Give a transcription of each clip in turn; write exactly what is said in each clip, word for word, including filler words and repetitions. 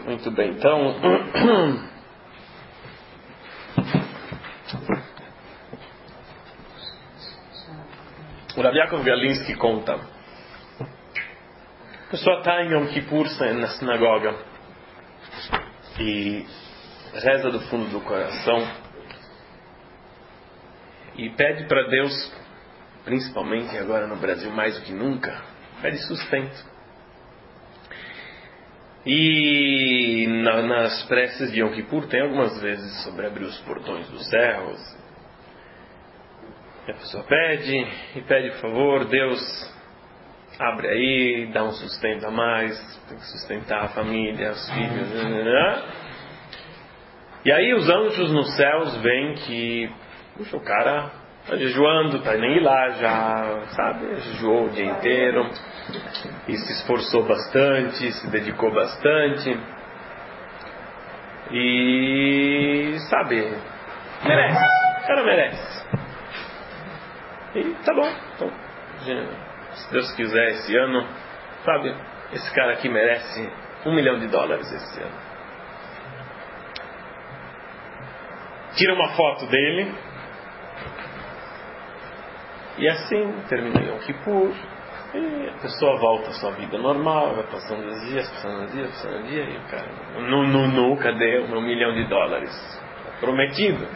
Muito bem, então o Rav Yaakov Galinsky conta: a pessoa está em Yom Kippur na sinagoga e reza do fundo do coração e pede para Deus, principalmente agora no Brasil mais do que nunca, pede sustento. E na, nas preces de Yom Kippur tem algumas vezes sobre abrir os portões dos céus. E a pessoa pede e pede, por favor, Deus, abre aí, dá um sustento a mais, tem que sustentar a família, os filhos. Né? E aí os anjos nos céus veem que, puxa, o cara está jejuando, está nem lá já, sabe? Jejuou o dia inteiro e se esforçou bastante, se dedicou bastante e, sabe, merece, o cara merece. E tá bom, então, se Deus quiser esse ano, sabe, esse cara aqui merece um milhão de dólares esse ano. Tira uma foto dele e assim termina Yom Kippur. E a pessoa volta à sua vida normal, vai passando os dias, passando os dias, passando os dias, e o cara, nu, nu, nu, cadê o meu milhão de dólares? Prometido.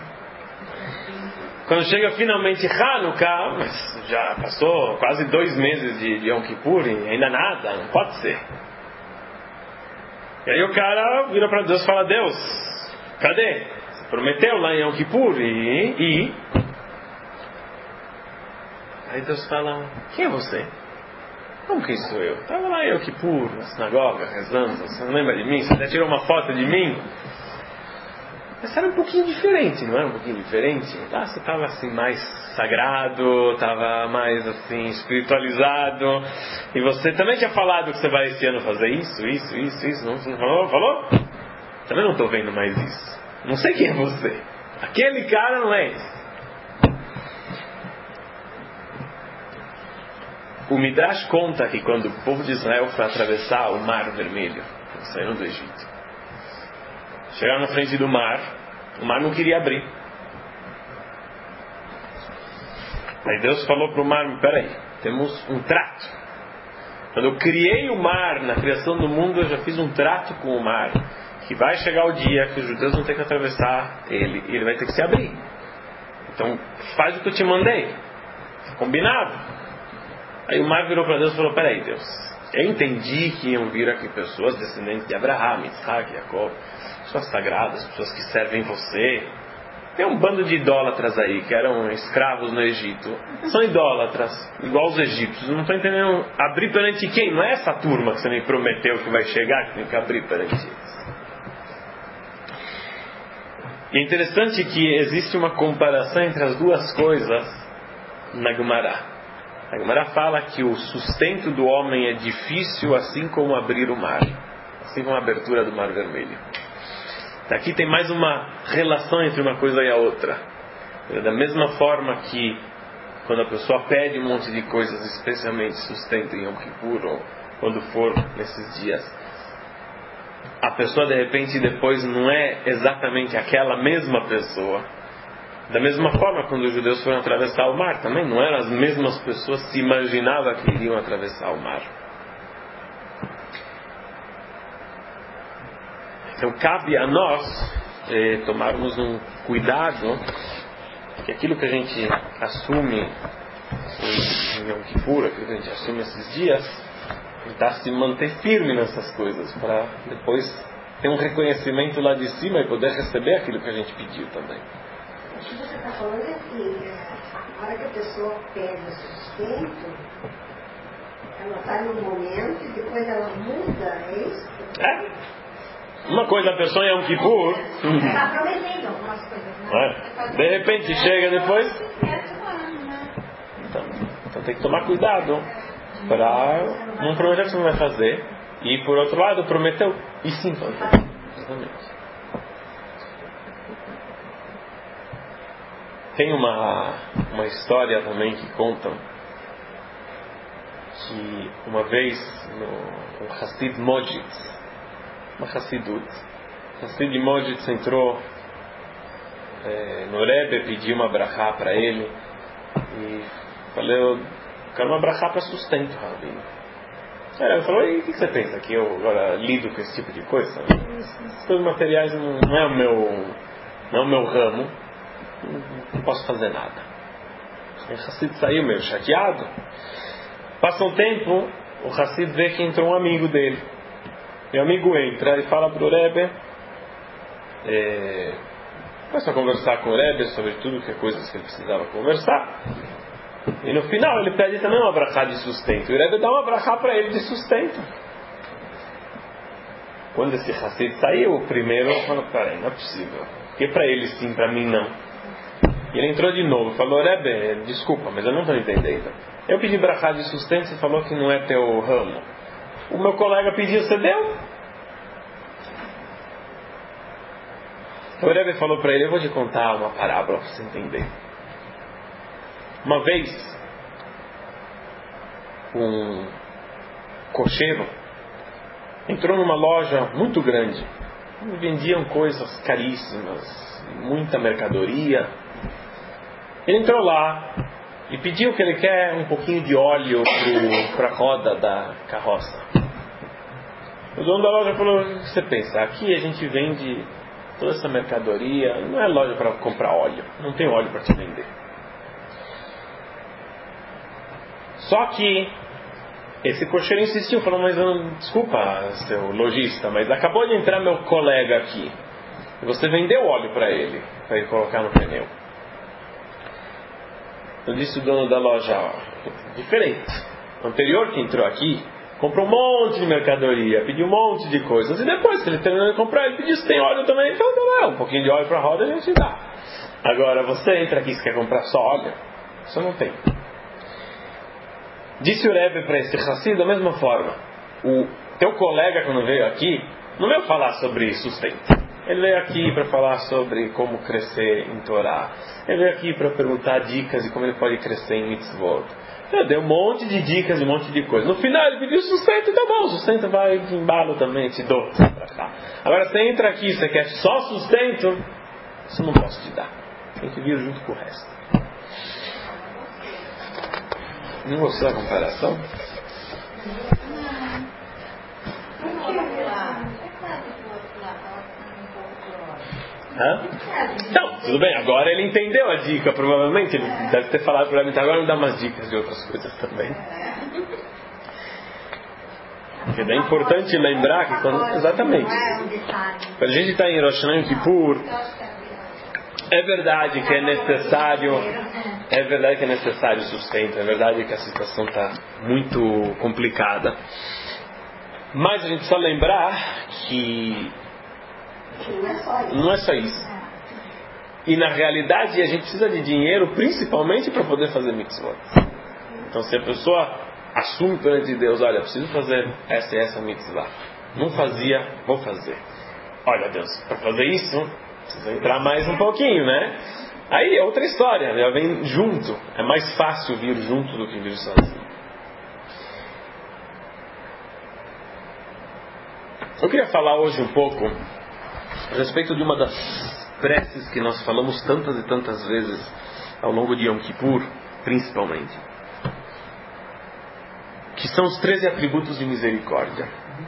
Quando chega finalmente Hanukkah, mas já passou quase dois meses de, de Yom Kippur e ainda nada, não pode ser. E aí o cara vira para Deus e fala: Deus, cadê? Você prometeu lá em Yom Kippur e... e... Aí Deus fala: quem é você? Como quem sou eu? Estava lá em Yom Kippur, na sinagoga, rezando. Você não lembra de mim? Você até tirou uma foto de mim? Mas era um pouquinho diferente, não era um pouquinho diferente? Ah, você estava assim mais sagrado, estava mais assim espiritualizado. E você também tinha falado que você vai esse ano fazer isso, isso, isso, isso. Não, você não falou? Falou? Também não estou vendo mais isso. Não sei quem é você. Aquele cara não é esse. O Midrash conta que quando o povo de Israel foi atravessar o Mar Vermelho, saíram do Egito, chegaram na frente do mar, o mar não queria abrir. Aí Deus falou para o mar: peraí, temos um trato. Quando eu criei o mar, na criação do mundo, eu já fiz um trato com o mar, que vai chegar o dia que os judeus vão ter que atravessar ele, e ele vai ter que se abrir. Então faz o que eu te mandei, combinado. Aí o mar virou para Deus e falou: peraí, Deus, eu entendi que iam vir aqui pessoas descendentes de Abraham, Isaac, Jacob, pessoas sagradas, pessoas que servem você. Tem um bando de idólatras aí que eram escravos no Egito. São idólatras, igual os egípcios. Não estou entendendo. Abrir perante quem? Não é essa turma que você me prometeu que vai chegar que tem que abrir perante eles. E é interessante que existe uma comparação entre as duas coisas na Gemara. A Gemara fala que o sustento do homem é difícil, assim como abrir o mar, assim como a abertura do Mar Vermelho. Aqui tem mais uma relação entre uma coisa e a outra. Da mesma forma que quando a pessoa pede um monte de coisas, especialmente sustento em Yom Kippur, ou quando for nesses dias, a pessoa de repente depois não é exatamente aquela mesma pessoa. Da mesma forma, quando os judeus foram atravessar o mar, também não eram as mesmas pessoas que se imaginava que iriam atravessar o mar. Então cabe a nós eh, tomarmos um cuidado, que aquilo que a gente assume em Yom Kippur, aquilo que a gente assume esses dias, tentar se manter firme nessas coisas, para depois ter um reconhecimento lá de cima e poder receber aquilo que a gente pediu também. O que você está falando é que a hora que a pessoa pede o sustento, ela está num momento e depois ela muda, é isso? É. Uma coisa a pessoa é um Kippur. Está prometendo algumas coisas, né? É. De repente chega depois. Então, então tem que tomar cuidado para não prometer que você não vai fazer. E por outro lado, prometeu e sim fazer. Exatamente. Tem uma, uma história também que contam que uma vez no, no Hassid Mojitz, uma Hassidut. Hassid de Moditz entrou é, no Rebbe, pediu uma brachá para ele e falou, eu quero uma brachá para sustento, Rabino. Ele falou, e o que você pensa? Que eu agora lido com esse tipo de coisa? Esses materiais não, não é o meu, não é o meu ramo, não, não posso fazer nada. O Hassid saiu meio chateado. Passa um tempo, o Hassid vê que entrou um amigo dele. E o amigo entra e fala para o Rebbe, é, começa a conversar com o Rebbe sobre tudo que é coisas que ele precisava conversar. E no final ele pede também uma brachá de sustento. E o Rebbe dá uma brachá para ele de sustento. Quando esse Hassid saiu, o primeiro falou, peraí, não é possível. Porque para ele sim, para mim não. E ele entrou de novo, falou, Rebbe, desculpa, mas eu não estou entendendo. Eu pedi brachá de sustento, você falou que não é teu ramo. O meu colega pediu, você deu? O Rebbe falou para ele, eu vou te contar uma parábola para você entender. Uma vez, um cocheiro entrou numa loja muito grande. Vendiam coisas caríssimas, muita mercadoria. Ele entrou lá e pediu que ele quer um pouquinho de óleo para a roda da carroça. O dono da loja falou, o que você pensa? Aqui a gente vende toda essa mercadoria, não é loja para comprar óleo, não tem óleo para te vender. Só que esse cocheiro insistiu, falou, mas eu, desculpa, seu lojista, mas acabou de entrar meu colega aqui. E você vendeu óleo para ele, para ele colocar no pneu. Eu disse o dono da loja, ó, diferente. O anterior que entrou aqui, comprou um monte de mercadoria, pediu um monte de coisas. E depois que ele terminou de comprar, ele pediu se tem óleo também. Então, não é, um pouquinho de óleo para a roda a gente dá. Agora, você entra aqui, você quer comprar só óleo? Você não tem. Disse o Rebbe para esse Hassid da mesma forma. O teu colega, quando veio aqui, não veio falar sobre sustento. Ele veio aqui para falar sobre como crescer em Torá. Ele veio aqui para perguntar dicas de como ele pode crescer em mitzvot. Eu dei um monte de dicas, um monte de coisas. No final ele pediu sustento, tá bom, sustento vai de embalo também, te dou pra cá. Agora você entra aqui, você quer só sustento, isso não posso te dar. Tem que vir junto com o resto. Não gostou da comparação? Hã? Então, tudo bem, agora ele entendeu a dica, provavelmente ele deve ter falado para mim, então agora me dá umas dicas de outras coisas também. Porque é importante lembrar que quando, exatamente, quando a gente está em Rosh Hashanah e Kippur, é verdade que é necessário, é verdade que é necessário sustento, é verdade que a situação está muito complicada, mas a gente precisa lembrar que não é só isso. E na realidade a gente precisa de dinheiro principalmente para poder fazer mitzvot. Então se a pessoa assume perante Deus, olha, preciso fazer essa e essa mitzvah, não fazia, vou fazer. Olha Deus, para fazer isso precisa entrar mais um pouquinho, né? Aí é outra história, já vem junto. É mais fácil vir junto do que vir sozinho. Eu queria falar hoje um pouco a respeito de uma das preces que nós falamos tantas e tantas vezes ao longo de Yom Kippur, principalmente, que são os treze atributos de misericórdia.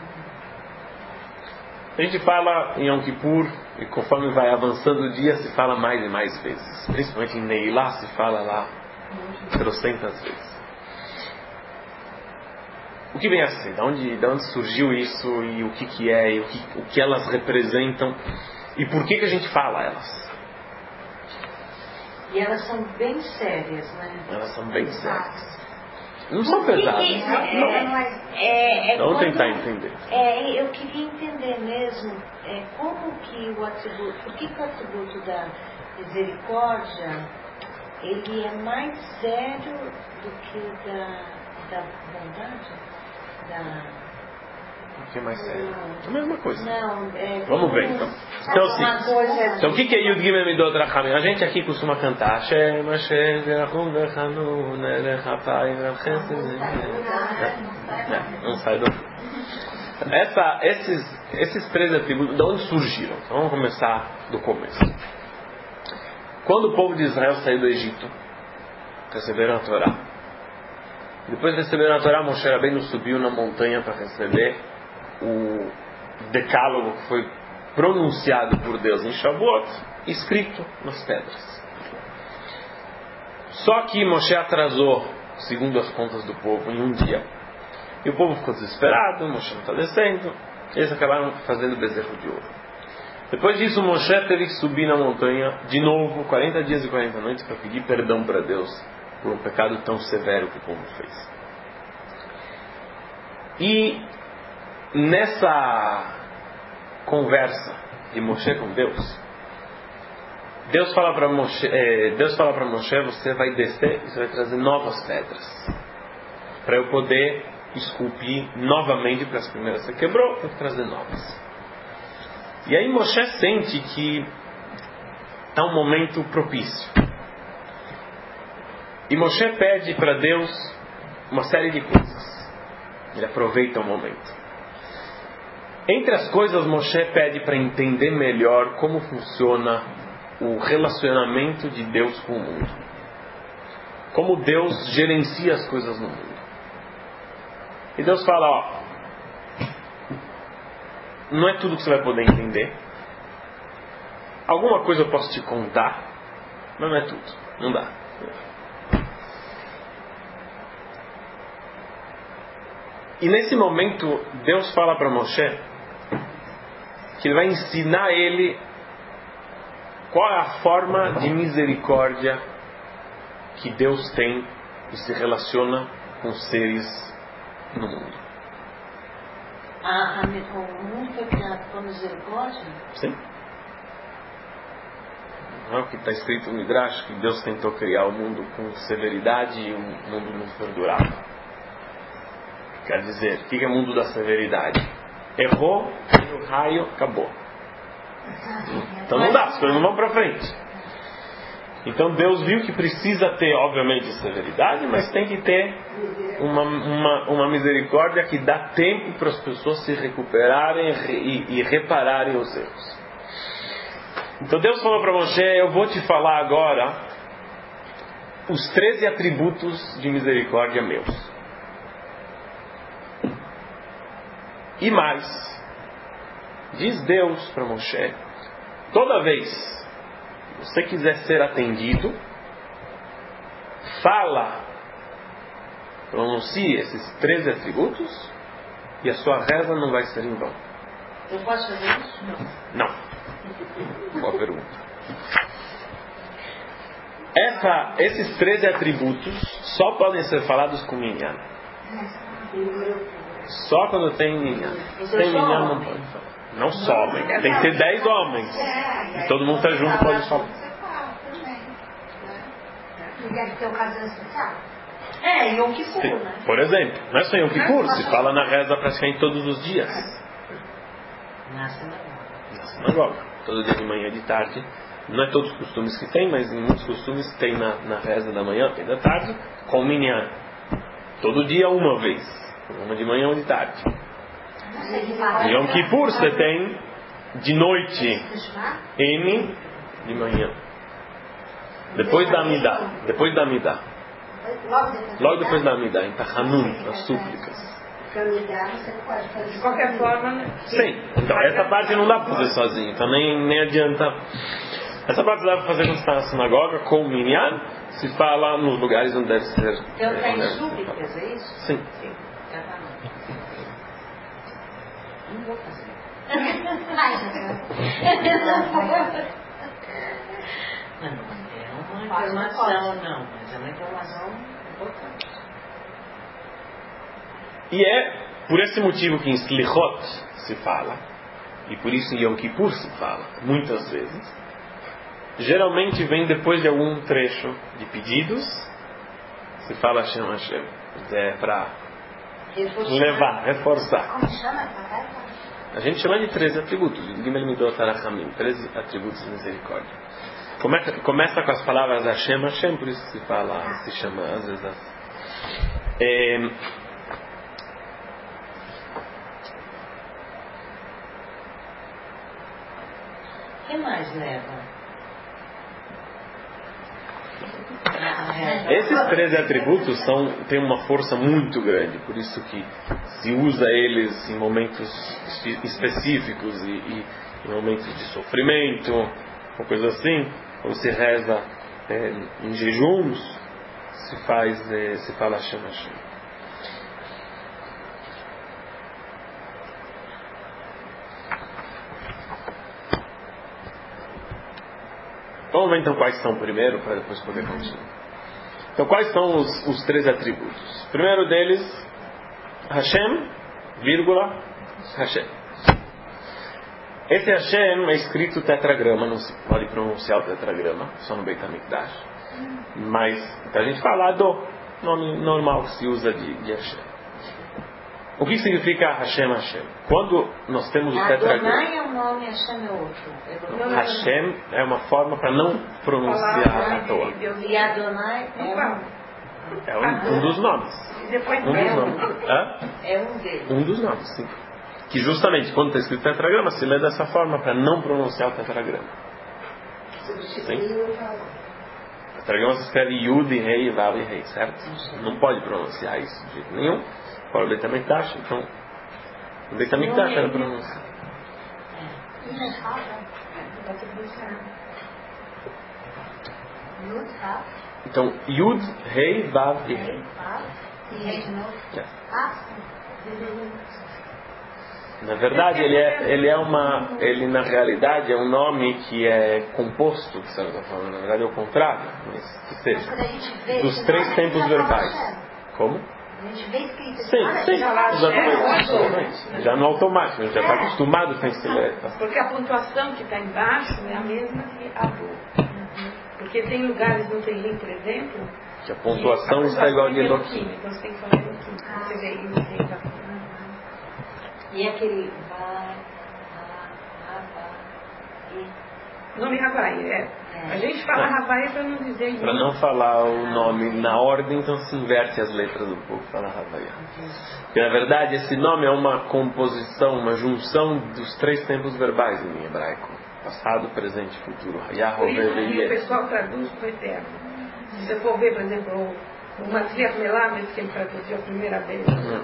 A gente fala em Yom Kippur, e conforme vai avançando o dia, se fala mais e mais vezes. Principalmente em Neilá, se fala lá trocentas vezes. O que vem a ser? De onde, de onde surgiu isso? E o que, que é? E o que, o que elas representam? E por que, que a gente fala elas? E elas são bem sérias, né? Elas são bem sérias. Não são pesadas. Que, não, é, é, é Vamos quando, tentar entender. É, eu queria entender mesmo é, como que o atributo, por que, que o atributo da misericórdia ele é mais sério do que o da, da bondade? Da... O que é mais sério? É a mesma coisa. Não, é, vamos ver então. Então, sim. Então o que, que é Yud Gimel Midot Rachamim? A gente aqui costuma cantar Hashem, Hashem, Verachum, Verchanu, Nerechapai, Verchesed. Não sai do... Essa, esses esses três atributos, de onde surgiram? Então, vamos começar do começo. Quando o povo de Israel saiu do Egito, receberam a Torá. Depois de receberam a Torá, Moshe Rabbeinu subiu na montanha para receber o decálogo que foi pronunciado por Deus em Shavuot, escrito nas pedras. Só que Moshe atrasou, segundo as contas do povo, em um dia. E o povo ficou desesperado, Moshe não está descendo. Eles acabaram fazendo bezerro de ouro. Depois disso, Moshe teve que subir na montanha de novo, quarenta dias e quarenta noites, para pedir perdão para Deus por um pecado tão severo que o povo fez. E nessa conversa de Moshe com Deus, Deus fala para Moshe, eh, Deus fala para Moshe, você vai descer e você vai trazer novas pedras para eu poder esculpir novamente, porque as primeiras você quebrou, vou trazer novas. E aí Moshe sente que está um momento propício. E Moshe pede para Deus uma série de coisas. Ele aproveita o momento. Entre as coisas, Moshe pede para entender melhor como funciona o relacionamento de Deus com o mundo. Como Deus gerencia as coisas no mundo. E Deus fala, ó, não é tudo que você vai poder entender. Alguma coisa eu posso te contar, mas não é tudo. Não dá. E nesse momento, Deus fala para Moshe que ele vai ensinar ele qual é a forma de misericórdia que Deus tem e se relaciona com seres no mundo. A, a, o mundo foi criado com misericórdia? Sim. Não é o que está escrito no Midrash, que Deus tentou criar o mundo com severidade e o mundo não perdurável. Quer dizer, o que é o mundo da severidade? Errou, caiu o raio, acabou. Então não dá, as coisas não vão para frente. Então Deus viu que precisa ter, obviamente, severidade, mas tem que ter uma, uma, uma misericórdia que dá tempo para as pessoas se recuperarem e, e repararem os erros. Então Deus falou para Moshe, eu vou te falar agora os treze atributos de misericórdia meus. E mais, diz Deus para Moshe, toda vez que você quiser ser atendido, fala, pronuncie esses treze atributos e a sua reza não vai ser em vão. Eu posso fazer isso? Não. Não. Boa pergunta. Essa, esses treze atributos só podem ser falados com minyan. Só quando tem minyan. Tem minyan não pode falar. Não só homem. Tem que ser dez homens. E todo mundo está junto pode falar. Deve ter ocasião especial. É, Yom Kippur, né? Por exemplo, não é só Yom Kippur, se fala na reza praticamente todos os dias. Na sinagoga. Na sinagoga. Todo dia de manhã e de tarde. Não é todos os costumes que tem, mas em muitos costumes tem na, na reza da manhã, tem da tarde, com minyan. Todo dia uma vez. Uma de manhã ou de tarde. Em Yom Kippur você tem de noite M de manhã. Depois da Amidah. Depois da Amidah. Logo depois da Amidah, em Tachanun, as súplicas. De qualquer forma, né? Sim, então essa parte não dá para fazer sozinho, então nem, nem adianta. Essa parte dá para fazer quando está na sinagoga, com o minyan, se fala nos lugares onde deve ser. Então tem deve súplicas, é isso? Sim. Sim. Não vou fazer. Não, é uma informação, não, mas é uma informação importante. E é por esse motivo que em Slichot se fala, e por isso em Yom Kippur se fala, muitas vezes, geralmente vem depois de algum trecho de pedidos, se fala Hashem Hashem, é para levar, reforçar. Como chama essa festa? A gente chama de treze atributos, Gimel Midot Arachamim, treze atributos de misericórdia. Começa, começa com as palavras Hashem Hashem, por isso se fala, se chama às vezes assim. É, que mais leva? Esses treze atributos são, têm uma força muito grande, por isso que se usa eles em momentos específicos e, e em momentos de sofrimento, ou coisa assim, ou se reza é, em jejuns, se faz, é, se fala Hashem Hashem. Vamos ver então quais são primeiro, para depois poder continuar. Então, quais são os, os três atributos? O primeiro deles, Hashem, vírgula, Hashem. Esse Hashem é escrito tetragrama, não se pode pronunciar o tetragrama, só no Beit HaMikdash. Mas, para a gente falar do nome normal que se usa de, de Hashem. O que significa Hashem Hashem? Quando nós temos o tetragrama... Adonai é um nome, Hashem é outro. Hashem é uma forma para não pronunciar à toa. E Adonai é um, é um, um dos nomes. Depois um dos nomes. Hã? É um deles. Um dos nomes, sim. Que justamente quando está escrito tetragrama, se lê dessa forma para não pronunciar o tetragrama. Sim? O tetragrama se escreve Yud, Rei, Vav e Rei, certo? Não pode pronunciar isso de jeito nenhum. Fora o Beit HaMikdash, então o Beit HaMikdash era pronunciado. Então, Yud, Rei, Vav e Rei. Na verdade, ele é, ele é uma, ele na realidade é um nome que é composto, que você está falando, na verdade é o contrário, mas que seja, dos três tempos verbais. Como? A gente vê escrito. Sim, sim, exatamente. Já no automático, a gente já está acostumado com esse letra. Porque a pontuação que está embaixo é a mesma que a do. Porque tem lugares no Teilim, por exemplo, que a pontuação está igual de Elohim. Então você tem que falar Elohim. Você vê isso. E aquele vai, Rava, e... Nome Havaí, é. A gente fala Havaí para não dizer... Para não falar o nome na ordem, então se inverte as letras do povo, fala Havaí. Porque na verdade esse nome é uma composição, uma junção dos três tempos verbais em hebraico. Passado, presente e futuro. Por isso que o pessoal traduz para o eterno. Se você for ver, por exemplo, o Matzliach Melamed, que ele traduziu a primeira vez, uhum.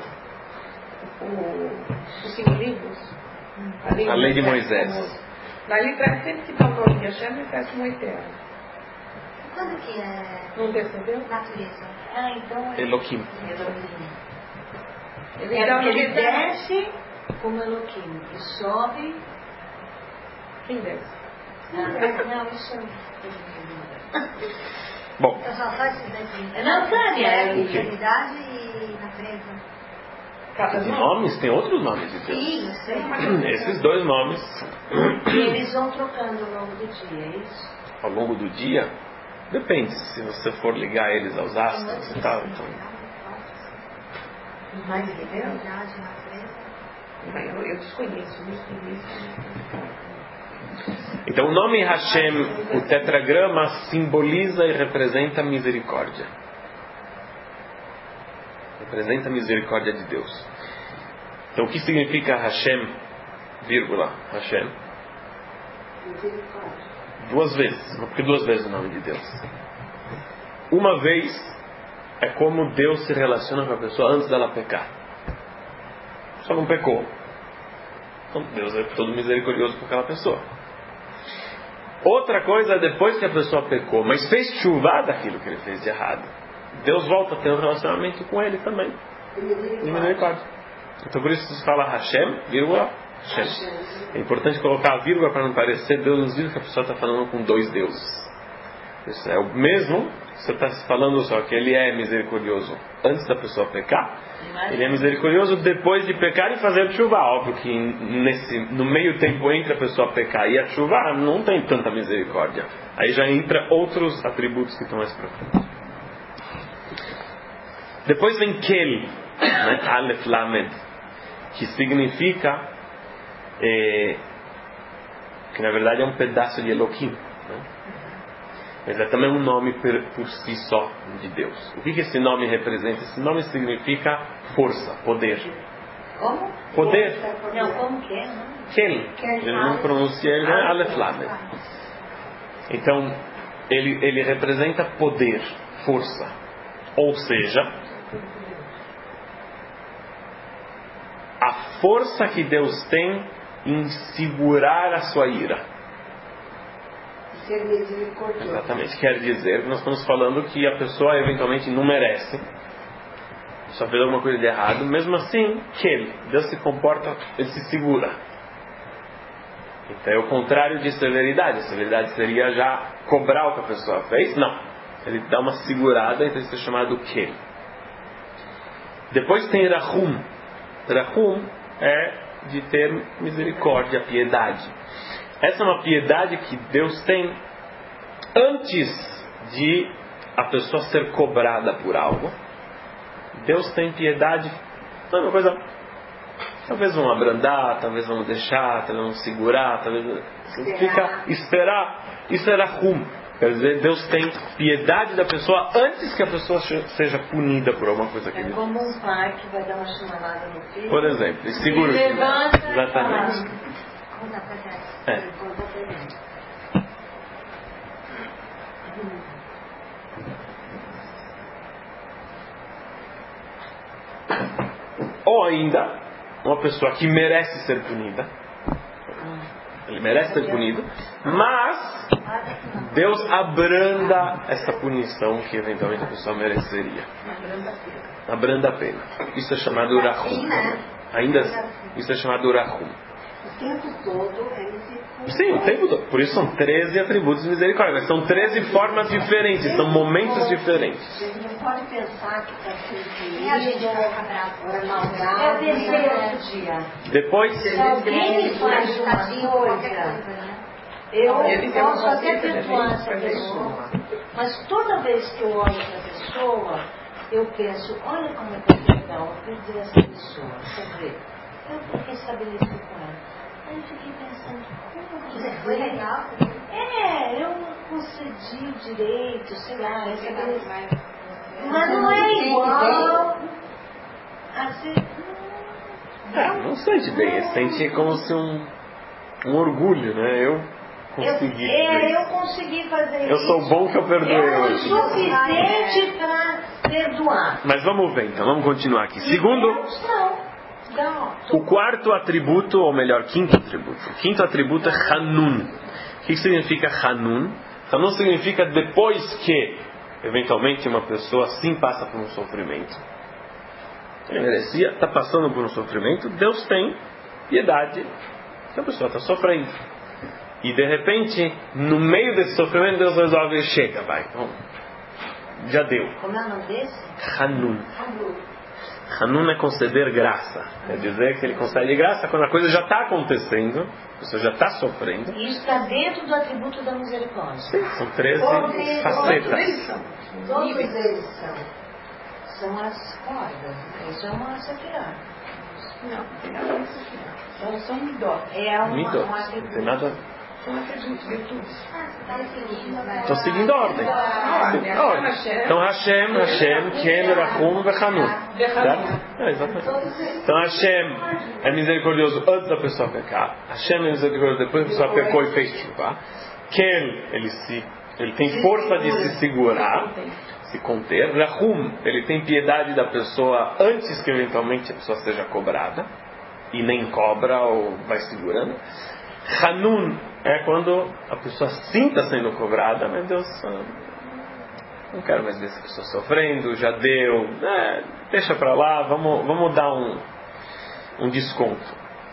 o, os cinco livros, a lei, a lei de Moisés. Moisés. Dali traz sempre que está o nome de Hashem, ele traz como eterno. Quando que é? Não percebeu? Natureza. Ah, então é... Elohim. Elohim. Ele, é dá porque uma ele desce como Elohim e sobe... Quem desce? Ah, não, isso é... Bom. Eu só faço isso daqui. Não, Tânia. É eternidade e natureza. Os nomes, tem outros nomes de Deus. Sim, sei. Esses dois nomes. E eles vão trocando ao longo do dia, é isso? Ao longo do dia? Depende, se você for ligar eles aos astros e tal. Então... Mais eternidade, natureza. Eu, eu desconheço, eu desconheço. Então o nome Hashem, o tetragrama, simboliza e representa a misericórdia. Representa a misericórdia de Deus. Então o que significa Hashem, vírgula, Hashem? Duas vezes, porque duas vezes o nome de Deus. Uma vez é como Deus se relaciona com a pessoa antes dela pecar. Só não pecou. Então Deus é todo misericordioso com aquela pessoa. Outra coisa é depois que a pessoa pecou, mas fez chuva daquilo que ele fez de errado. Deus volta a ter um relacionamento com ele também. De misericórdia. Então por isso se fala Hashem, vírgula, Hashem. É importante colocar a vírgula para não parecer Deus nos diz que a pessoa está falando com dois deuses. Isso é o mesmo, você está falando só que ele é misericordioso antes da pessoa pecar. Ele é misericordioso depois de pecar e fazer chuva. Óbvio que nesse, no meio tempo entre a pessoa pecar e a chuva não tem tanta misericórdia. Aí já entra outros atributos que estão mais profundos. Depois vem Kel, né? Aleph Lamed, que significa é, que na verdade é um pedaço de Elohim, né? Mas é também um nome por, por si só de Deus. O que, que esse nome representa? Esse nome significa força, poder. Como? Poder. Não, como que é? Não? Kel. Ele não pronuncia, ele não é Aleph Lamed. Então, ele, ele representa poder, força. Ou seja, a força que Deus tem em segurar a sua ira. Ser misericordioso. Exatamente. Quer dizer que nós estamos falando que a pessoa eventualmente não merece, só fez alguma coisa de errado, mesmo assim, que ele, Deus se comporta, ele se segura. Então é o contrário de severidade. A severidade seria já cobrar o que a pessoa fez. Não. Ele dá uma segurada, então isso é chamado que. Depois tem Rahum. Rahum é de ter misericórdia, piedade. Essa é uma piedade que Deus tem antes de a pessoa ser cobrada por algo. Deus tem piedade. Não é uma coisa. Talvez vão abrandar, talvez vão deixar, talvez vão segurar, talvez fica esperar. Isso é Rahum. Quer dizer, Deus tem piedade da pessoa antes que a pessoa seja punida por alguma coisa que é ele fez. É como um pai que vai dar uma chamalada no filho. Por exemplo, e segura o filho. Levanta. Exatamente. Conta pra trás. É. Conta pra dentro. Ou ainda, uma pessoa que merece ser punida. Ele merece ser punido, mas Deus abranda essa punição que eventualmente a pessoa mereceria. Abranda a pena. Isso é chamado Rahum. Ainda assim, isso é chamado Rahum. O tempo todo é misericórdia. Sim, o tempo todo. Por isso são treze atributos de misericórdia. Mas são treze formas diferentes, são momentos diferentes. A gente não pode pensar que está sendo E a gente vai acabar agora Eu maldade. pensei outro dia. Depois, Se alguém me faz uma coisa, eu Ele tem uma posso até consciência da perdoar gente essa pra pessoa, mas toda vez que eu olho para a pessoa, eu penso, olha como é que é legal, eu perdi essa pessoa, quer dizer, eu fiquei estabelecido com ela. Aí eu fiquei pensando, como que Foi legal. é, eu concedi direito, sei lá, estabeleci. Mas não é igual a ser. é, não sente bem, ele sente como se um, um orgulho, né? Eu consegui Eu, fazer é, isso. eu consegui fazer Eu isso. sou bom que eu perdoei É o hoje. suficiente para perdoar. Mas vamos ver então, vamos continuar aqui. Segundo, Deus, não. Não. o quarto atributo, ou melhor, quinto atributo. O quinto atributo é Hanun. O que significa Hanun? Hanun significa depois que, eventualmente, uma pessoa sim passa por um sofrimento. Ele merecia, está passando por um sofrimento. Deus tem piedade que a pessoa está sofrendo. E de repente, no meio desse sofrimento, Deus resolve, chega, vai. Bom, já deu. Como é o nome desse? Hanun. Hanun é conceder graça. Quer dizer que ele concede graça quando a coisa já está acontecendo, você já está sofrendo. E isso está dentro do atributo da misericórdia. Sim, são treze Todos facetas. Todos eles são. São as cordas. Isso é uma safira. Não, não tem nada disso aqui. São, são midó. É uma, Midot. um Não atributo. tem nada. São atributos, virtudes. Estou seguindo a ordem. Sim, a ordem. Então Hashem, Hashem, Ken, Rahum e Hanun. Certo? É, exatamente. Então Hashem é misericordioso antes da pessoa pecar. Hashem é misericordioso depois da pessoa pecou e fez chuva. Ken, ele, se, ele tem força de se segurar, se conter. Rahum, ele tem piedade da pessoa antes que eventualmente a pessoa seja cobrada. E nem cobra ou vai segurando. Hanun é quando a pessoa sim está sendo cobrada, mas Deus ah, não quero mais ver essa pessoa sofrendo, já deu, é, deixa para lá, vamos, vamos dar um, um desconto.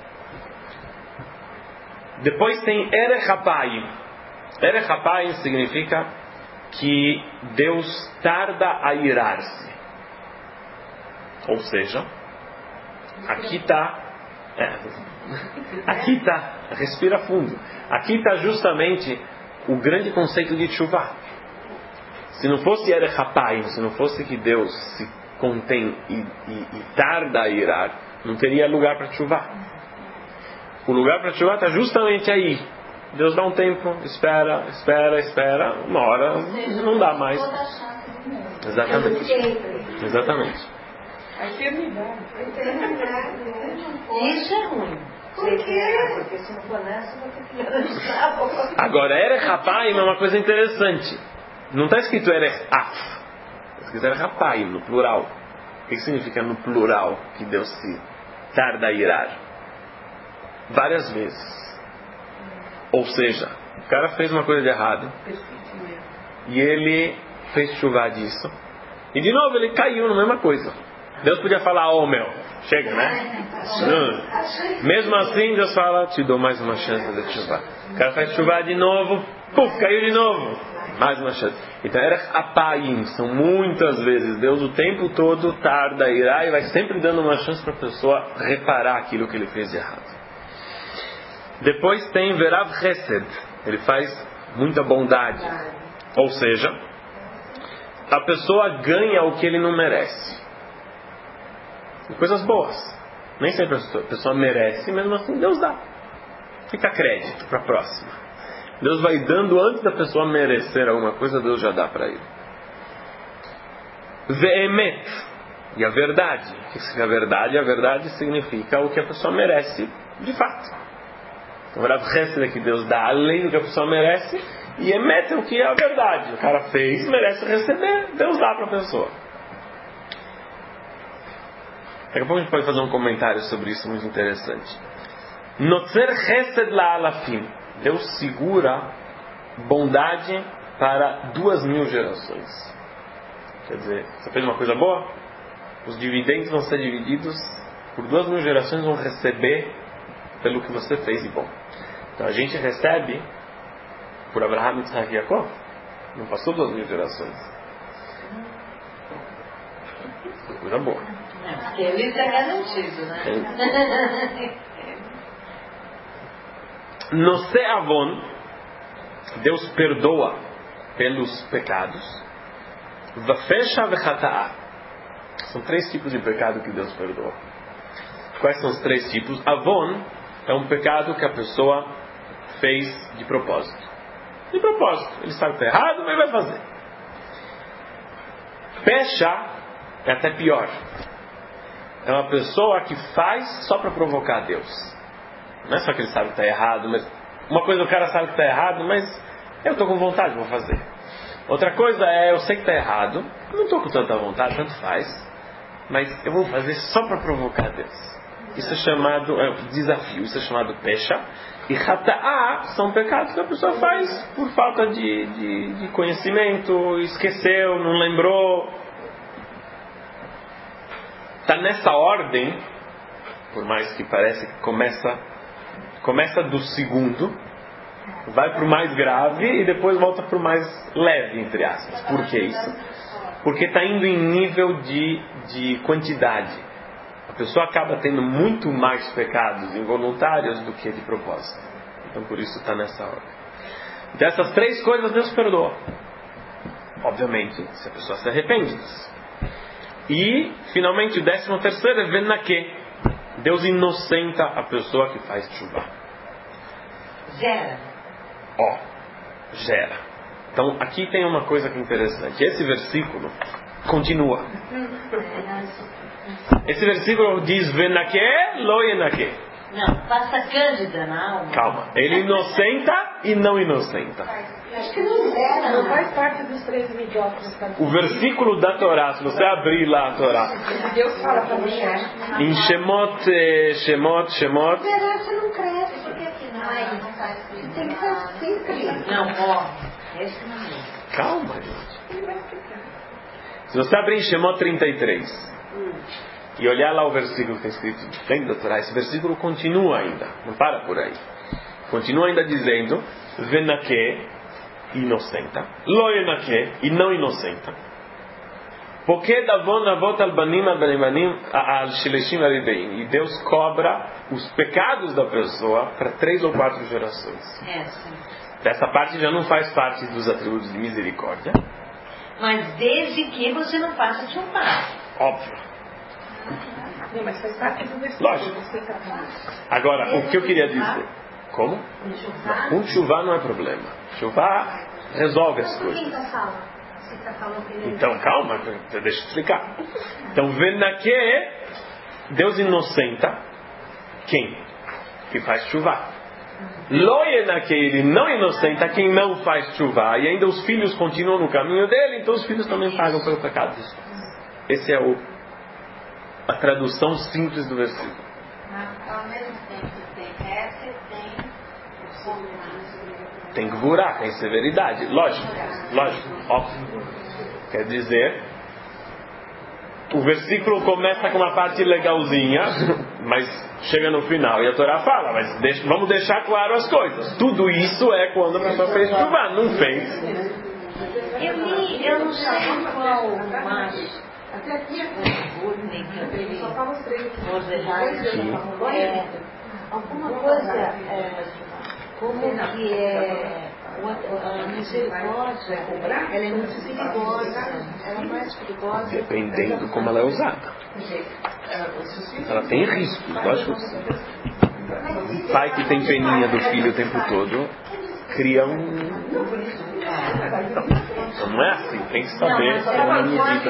Depois tem Erechapayim. Erechapayim significa que Deus tarda a irar-se. Ou seja, aqui está. É, aqui está, respira fundo. Aqui está justamente o grande conceito de chuva. Se não fosse Erechapayim, se não fosse que Deus se contém e, e, e tarda a irar, não teria lugar para chuva. O lugar para chuva está justamente aí. Deus dá um tempo, espera, espera, espera, uma hora não dá mais. Exatamente. Exatamente. A eternidade. A eternidade, né? Isso é ruim. Por quê? Porque se não for nessa, eu vou ter que analisar. Agora, Erech Hapaim é uma coisa interessante. Não está escrito Erech Af. Está escrito Erech Hapaim, no plural. O que significa no plural que Deus se tarda a irar? Várias vezes. Ou seja, o cara fez uma coisa de errado e ele fez chuva disso. E de novo ele caiu na mesma coisa. Deus podia falar, oh meu, chega, né? Mesmo assim Deus fala, te dou mais uma chance de chuvar. O cara faz chuvar de novo, puf, caiu de novo. Mais uma chance. Então era apaim, são muitas vezes. Deus o tempo todo tarda a irar e vai sempre dando uma chance para a pessoa reparar aquilo que ele fez de errado. Depois tem Verav Chesed, ele faz muita bondade. Ou seja, a pessoa ganha o que ele não merece. Coisas boas. Nem sempre a pessoa merece, mesmo assim Deus dá. Fica crédito para a próxima. Deus vai dando antes da pessoa merecer alguma coisa, Deus já dá para ele. Ve'emet, e a verdade. O que significa a verdade? A verdade significa o que a pessoa merece de fato. Então, a Chesed é que Deus dá além do que a pessoa merece, e emet é o que é a verdade. O cara fez, merece receber, Deus dá para a pessoa. Daqui a pouco a gente pode fazer um comentário sobre isso muito interessante. Notzer Chesed la alafim. Deus segura bondade para duas mil gerações. Quer dizer, você fez uma coisa boa, os dividendos vão ser divididos por duas mil gerações, vão receber pelo que você fez de bom. Então a gente recebe por Abraham, Yitzhak e Yaakov. Não passou duas mil gerações. Coisa boa. Porque ele está garantido, né? No Se'avon, Deus perdoa pelos pecados. Vafesha vechata'ah. São três tipos de pecado que Deus perdoa. Quais são os três tipos? Avon é um pecado que a pessoa fez de propósito. De propósito. Ele sabe que está errado, mas vai fazer. Pesha é até pior. É uma pessoa que faz só para provocar Deus. Não é só que ele sabe que está errado, mas uma coisa o cara sabe que está errado, mas eu estou com vontade, vou fazer. Outra coisa é, eu sei que está errado, não estou com tanta vontade, tanto faz, mas eu vou fazer só para provocar Deus. Isso é chamado é um desafio, isso é chamado pesha. E hata'ah são pecados que a pessoa faz por falta de, de, de conhecimento, esqueceu, não lembrou. Está nessa ordem, por mais que pareça que começa, começa do segundo, vai para o mais grave e depois volta para o mais leve, entre aspas. Por que isso? Porque está indo em nível de, de quantidade. A pessoa acaba tendo muito mais pecados involuntários do que de propósito. Então por isso está nessa ordem. Dessas três coisas Deus perdoa. Obviamente, se a pessoa se arrepende disso. E, finalmente, o décimo terceiro é Venaque. Deus inocenta a pessoa que faz chuva. Gera. Ó, gera. Então, aqui tem uma coisa que é interessante. Esse versículo continua. Esse versículo diz Venaque, lo yenaque. Não, passa cândida na alma. Calma. Ele inocenta e não inocenta. Acho que não zera. Não faz parte dos três midófilos. O versículo da Torá, se você abrir lá a Torá, Deus fala para você. em Shemot, Shemot, Shemot, Zerar você não cresce. Por que que não é? Tem que ser simples. Não, ó. Esse não é. calma, gente. Se você abrir em Shemot trinta e três e olhar lá o versículo que está escrito dentro da Torá, esse versículo continua ainda, não para por aí. Continua ainda dizendo Venaque, inocenta, lo yenaque, e não inocenta. Porque davon avot al banim al banim al shileshim aribeim. E Deus cobra os pecados da pessoa para três ou quatro gerações. É, sim. Essa parte já não faz parte dos atributos de misericórdia. Mas desde que você não faça chupar. Óbvio. Não, mas faz parte do versículo. Lógico. Você tá falando. Agora, o que eu queria dizer? Como? Com chuva não é problema. Chuva resolve as coisas. Então, calma, deixa eu explicar. Então, Venaque, Deus inocenta quem? Que faz chuva. Loyenaque, ele não inocenta quem não faz chuva. E ainda os filhos continuam no caminho dele, então os filhos também pagam pelo pecado. Essa é o, a tradução simples do versículo. Mas ao mesmo tempo tem essa, tem Tem gvurá, tem severidade. Lógico, lógico, óbvio. Quer dizer, o versículo começa com uma parte legalzinha, mas chega no final e a Torá fala, mas deixa, vamos deixar claro as coisas. Tudo isso é quando a pessoa fez chuva, não fez. Eu li, eu não sei qual mais. É, alguma coisa é, como que é a misericórdia, ela é muito perigosa, ela é mais perigosa dependendo como ela é usada. Ela tem riscos, lógico que sim. Um pai que tem peninha do filho o tempo todo cria um... Então não é assim, tem que saber qual é a medida.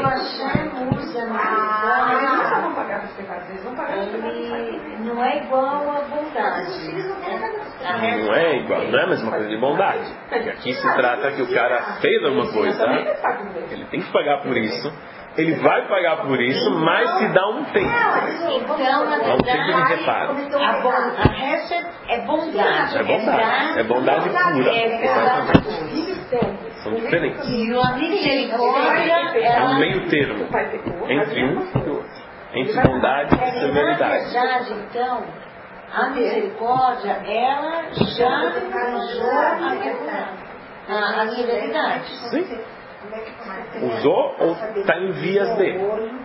Não é igual a bondade. Não é igual, não é a mesma coisa de bondade. Porque aqui se trata que o cara fez alguma coisa, ele tem que pagar por isso. Ele vai pagar por isso, mas se dá um tempo. Então, na Dá um tempo de verdade, reparo. a, bon, a Hesed é bondade. É bondade. É bondade pura. Exatamente. São diferentes. E a misericórdia É um meio termo entre um e o outro. Entre bondade e severidade. Na verdade, então, a misericórdia, ela já usou a verdade, a, a severidade. Sim. Usou ou está em vias de?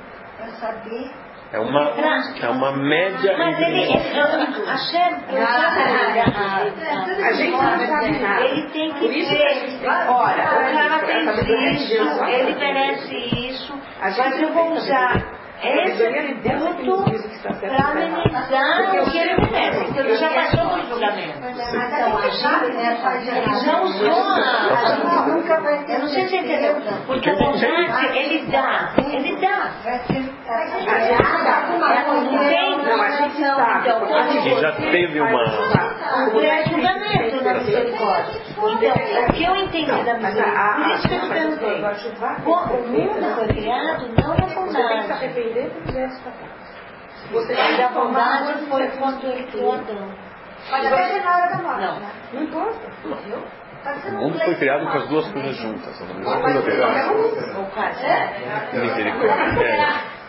É uma, é uma média Mas ele, entre... a Shem, a gente não sabe nada. Ele tem que ver, olha, o cara fez isso, ele merece isso, mas eu vou usar esse atributo para amenizar o que ele merece. Então ele já passou por julgamento. Então a gente, ele já usou a... Eu não sei se você entendeu. Porque a bondade, ele dá. Ele dá. A gente já teve uma... O pré-julgamento na misericórdia. Então, o que eu entendi da misericórdia, por isso que eu te perguntei, o mundo foi criado não na bondade. E a bondade foi quando ele criou Adão. Pode até ser na hora da morte. Não. Não importa. O mundo foi criado com as duas coisas juntas. A misericórdia. O caso é? Misericórdia.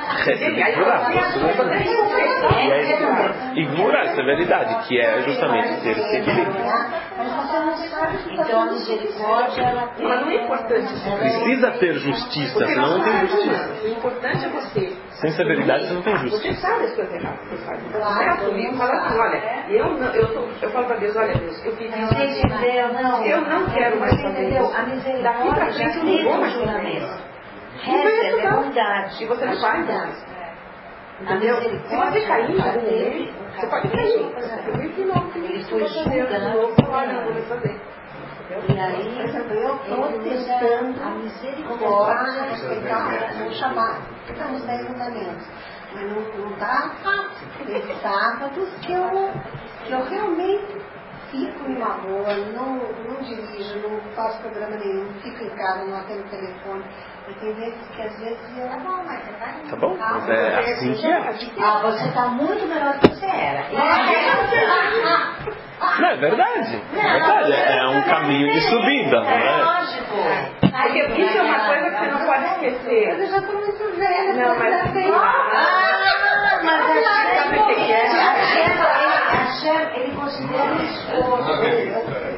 E gvura, severidade, que é justamente ter esse equilíbrio. Então a misericórdia, ela tem... Mas não é importante. Precisa ter justiça, senão não tem justiça. O importante é você. Sem severidade você não tem justiça. Você sabe as coisas erradas. Você sabe. Você assumir e falar assim, olha, eu, não, eu, tô, eu falo para Deus, olha Deus, eu fiz isso. Eu não quero mais fazer isso. Daqui para frente eu não vou mais fazer isso. Essa é bondade. E você não faz mais. Entendeu? Se você cair em algum momento, você pode cair. Ele foi julgando. E aí, eu estou testando a misericórdia, respeitar, não chamar. Estamos dez mandamentos. Mas não, não está fácil. Tem sábados que eu, que eu realmente fico numa boa, não, não dirijo, não faço programa nenhum, fico em casa, não atendo o telefone. E tem vezes que às vezes eu... Tá bom, mas você tá indo. Tá bom, mas é assim que é. Ah, você está muito melhor do que você era. Não, é verdade. É verdade. É um caminho de subida, não É é? lógico. Porque isso é uma coisa que você não pode esquecer. Mas eu já estou muito velha. Não, mas... Ah, mas a Shem, ele considera isso.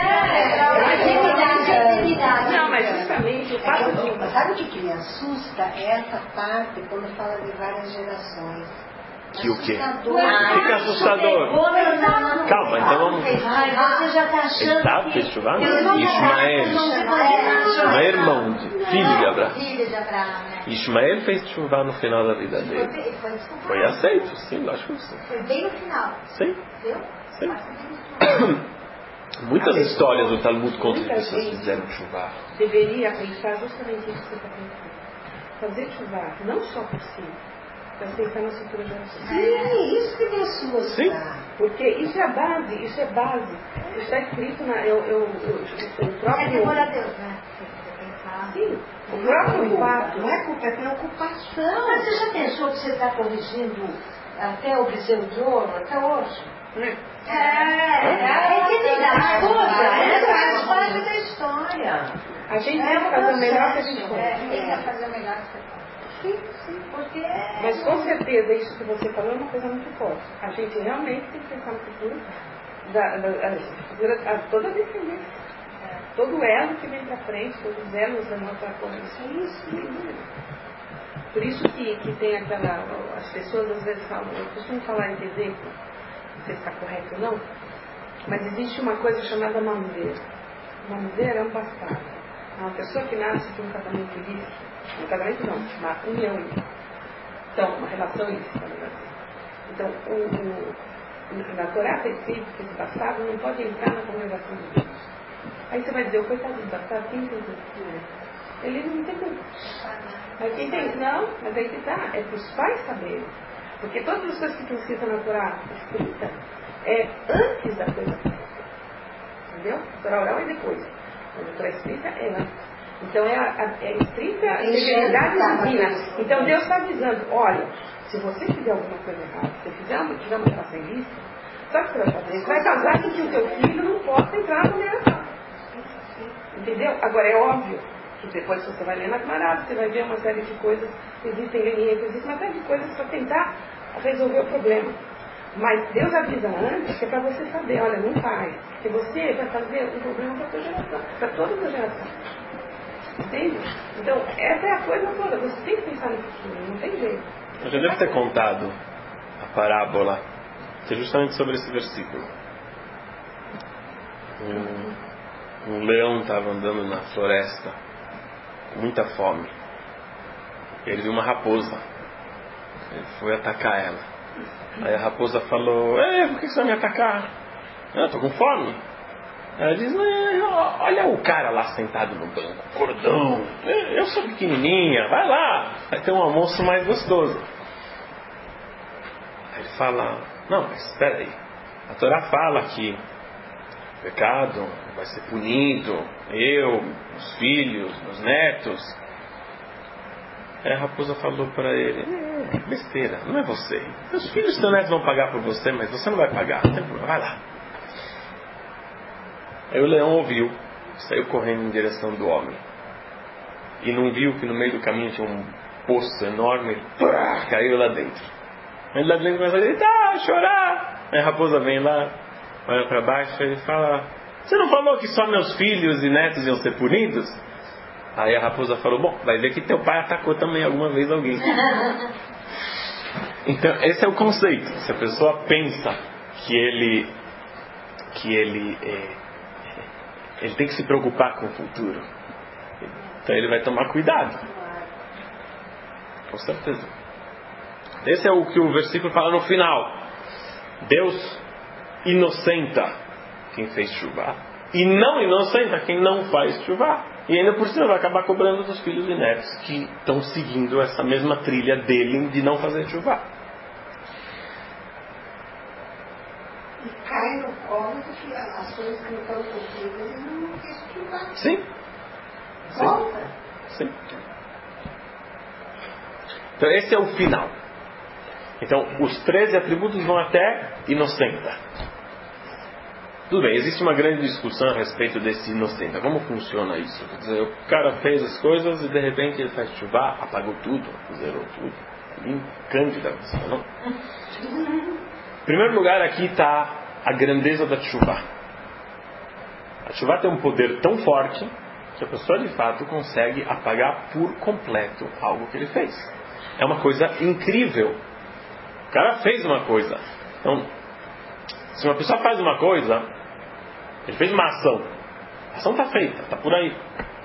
Não, mas justamente o fato de... Sabe o que, que me assusta? É essa parte quando fala de várias gerações. Que o quê? Assustador. O que é assustador? Calma, então vamos... Ai, você já está achando Ele que... está Chuvá? Ismael. Ismael é irmão, de, filho de Abraão. Filho de Abraão, né? Ismael fez Chuvá no final da vida dele. Foi, Foi aceito, sim, lógico que sim. foi bem no final. Sim, Viu? sim. Muitas histórias do Talmud contam que muita pessoas gente fizeram chuvá. Deveria pensar justamente isso que você está pensando. Fazer chuvá, não só por si, mas pensar nas futuras gerações. Sim, isso que me assusta. Sim. Porque isso é a base, isso é base. Isso está escrito na. Eu, eu, eu, o próprio. É temor a Deus, né? Sim, o próprio fato. Não é culpa, é preocupação. Mas você já pensou que você está corrigindo até o bezerro de ouro, até hoje? Né? É, é, é que tem escuta, essa faz parte da história. A gente É tem que um fazer o melhor que a processo, gente é, pode. tem que fazer o melhor que você pode. Sim, sim, porque... Mas com certeza isso que você falou é uma coisa muito forte. A gente realmente tem que pensar no futuro, da, da, a, a, toda a descendência. Todo o elo que vem para frente, todos os elos da nossa condição. Por isso que, que tem aquela. As pessoas às vezes falam, eu costumo falar esse exemplo, não sei se está correto ou não, mas existe uma coisa chamada mamudeira. Mamudeira é um bastardo. É uma pessoa que nasce de um casamento ilícito. Um casamento não, uma união ilícita. Então, uma relação ilícita, na verdade. Então, o, o, na Torá está escrito que esse bastardo não pode entrar na congregação de Deus. Aí você vai dizer, o coitado do bastardo, quem tem cultura? Ele não tem cultura. Mas quem tem? Não, mas aí que está. É para os pais saberem. Porque todas as coisas que estão escritas na Torá escrita é antes da coisa. Entendeu? A Torá oral é depois. Mas a Torá escrita é antes. Então é, a, é escrita a legalidade divina. Então Deus está dizendo, olha, se você fizer alguma coisa errada, se você fizer uma, tiver uma relação ilícita, sabe o que você vai fazer? Você vai casar com que o seu filho não possa entrar na congregação. Entendeu? Agora é óbvio que depois você vai ler na Gemara, você vai ver uma série de coisas, existem leniências, existe uma série de coisas para tentar resolver o problema. Mas Deus avisa antes que é para você saber, olha, não faz, porque você vai fazer um problema para a sua geração, para todas as gerações. Entende? Então, essa é a coisa toda, você tem que pensar no futuro, não tem jeito. Eu já devo ter contado a parábola, que é justamente sobre esse versículo. Um, um leão estava andando na floresta, com muita fome. Ele viu uma raposa. Ele foi atacar ela. Aí a raposa falou, ei, por que você vai me atacar? Eu estou com fome. Ela diz, olha o cara lá sentado no banco, gordão. Eu sou pequenininha, vai lá, vai ter um almoço mais gostoso. Aí ele fala, não, mas espera aí. A Torá fala que o pecado vai ser punido, eu, meus filhos, meus netos. Aí a raposa falou para ele, é, besteira, não é você. Meus filhos e seus netos vão pagar por você, mas você não vai pagar, não tem problema, vai lá. Aí o leão ouviu, saiu correndo em direção do homem. E não viu que no meio do caminho tinha um poço enorme, ele pá, caiu lá dentro. Ele lá dentro começa a gritar, a chorar. Aí a raposa vem lá, olha para baixo e fala, você não falou que só meus filhos e netos iam ser punidos? Aí a raposa falou, bom, vai ver que teu pai atacou também alguma vez alguém. Então esse é o conceito. Se a pessoa pensa que ele que ele é, ele tem que se preocupar com o futuro, então ele vai tomar cuidado, com certeza. Esse é o que o versículo fala no final. Deus inocenta quem fez chuva e não inocenta quem não faz chuva. E ainda por cima vai acabar cobrando dos filhos e netos que estão seguindo essa mesma trilha dele de não fazer chuva. E cai no colo porque as coisas que não estão cumpridas e não quer chuva. Sim. Volta. Sim. Então esse é o final. Então os treze atributos vão até inocenta. Tudo bem, existe uma grande discussão a respeito desse inocente. Como funciona isso? Quer dizer, o cara fez as coisas e de repente ele faz chuva, apagou tudo, zerou tudo. Limpo, cândida, não? Em primeiro lugar, aqui está a grandeza da chuva. A chuva tem um poder tão forte que a pessoa de fato consegue apagar por completo algo que ele fez. É uma coisa incrível. O cara fez uma coisa. Então, se uma pessoa faz uma coisa, ele fez uma ação. A ação está feita, está por aí.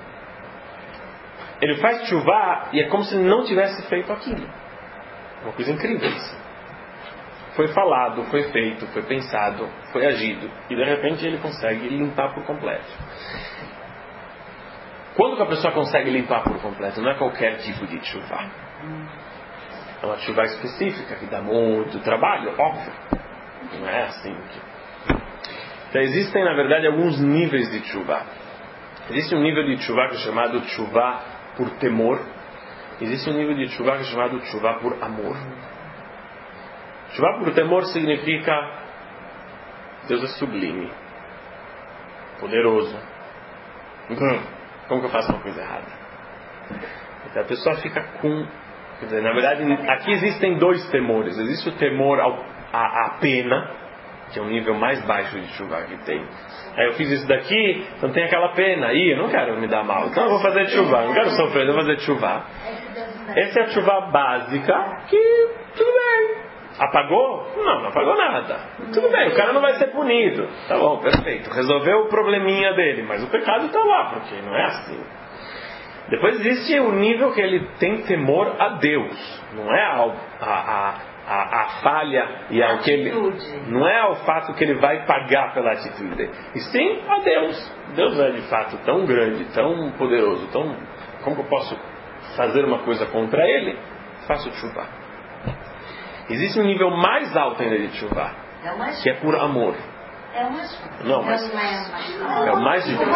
Ele faz chuva e é como se não tivesse feito aquilo. É uma coisa incrível isso. foi falado, foi feito, foi pensado, foi agido. E de repente ele consegue limpar por completo. Quando que a pessoa consegue limpar por completo? Não é qualquer tipo de tchuvá. É uma tchuvá específica que dá muito trabalho, óbvio. Não é assim que... Então existem, na verdade, alguns níveis de tchuvá. Existe um nível de tchuvá que é chamado tchuvá por temor. Existe um nível de tchuvá que é chamado tchuvá por amor. Tchuvá por temor significa Deus é sublime, poderoso. Como que eu faço uma coisa errada? Então a pessoa fica com... Quer dizer, na verdade, aqui existem dois temores. Existe o temor ao, à, à pena, que é um nível mais baixo de tchuvá que tem. Aí eu fiz isso daqui, então tem aquela pena. Ih, eu não quero me dar mal, então eu vou fazer tchuvá. Não quero sofrer, eu vou fazer tchuvá. Essa é a tchuvá básica, que tudo bem. Apagou? Não, não apagou nada. Tudo bem, o cara não vai ser punido. Tá bom, perfeito. Resolveu o probleminha dele, mas o pecado está lá, porque não é assim. Depois existe o nível que ele tem temor a Deus. Não é ao, a, a, a, a falha e ao que ele, não é ao fato que ele vai pagar pela atitude dele. E sim a Deus. Deus é de fato tão grande, tão poderoso, tão... Como que eu posso fazer uma coisa contra ele? Faço tchuvá. Existe um nível mais alto ainda de tchuvá, que é por amor. É o mais fácil. Não, mas é o mais difícil.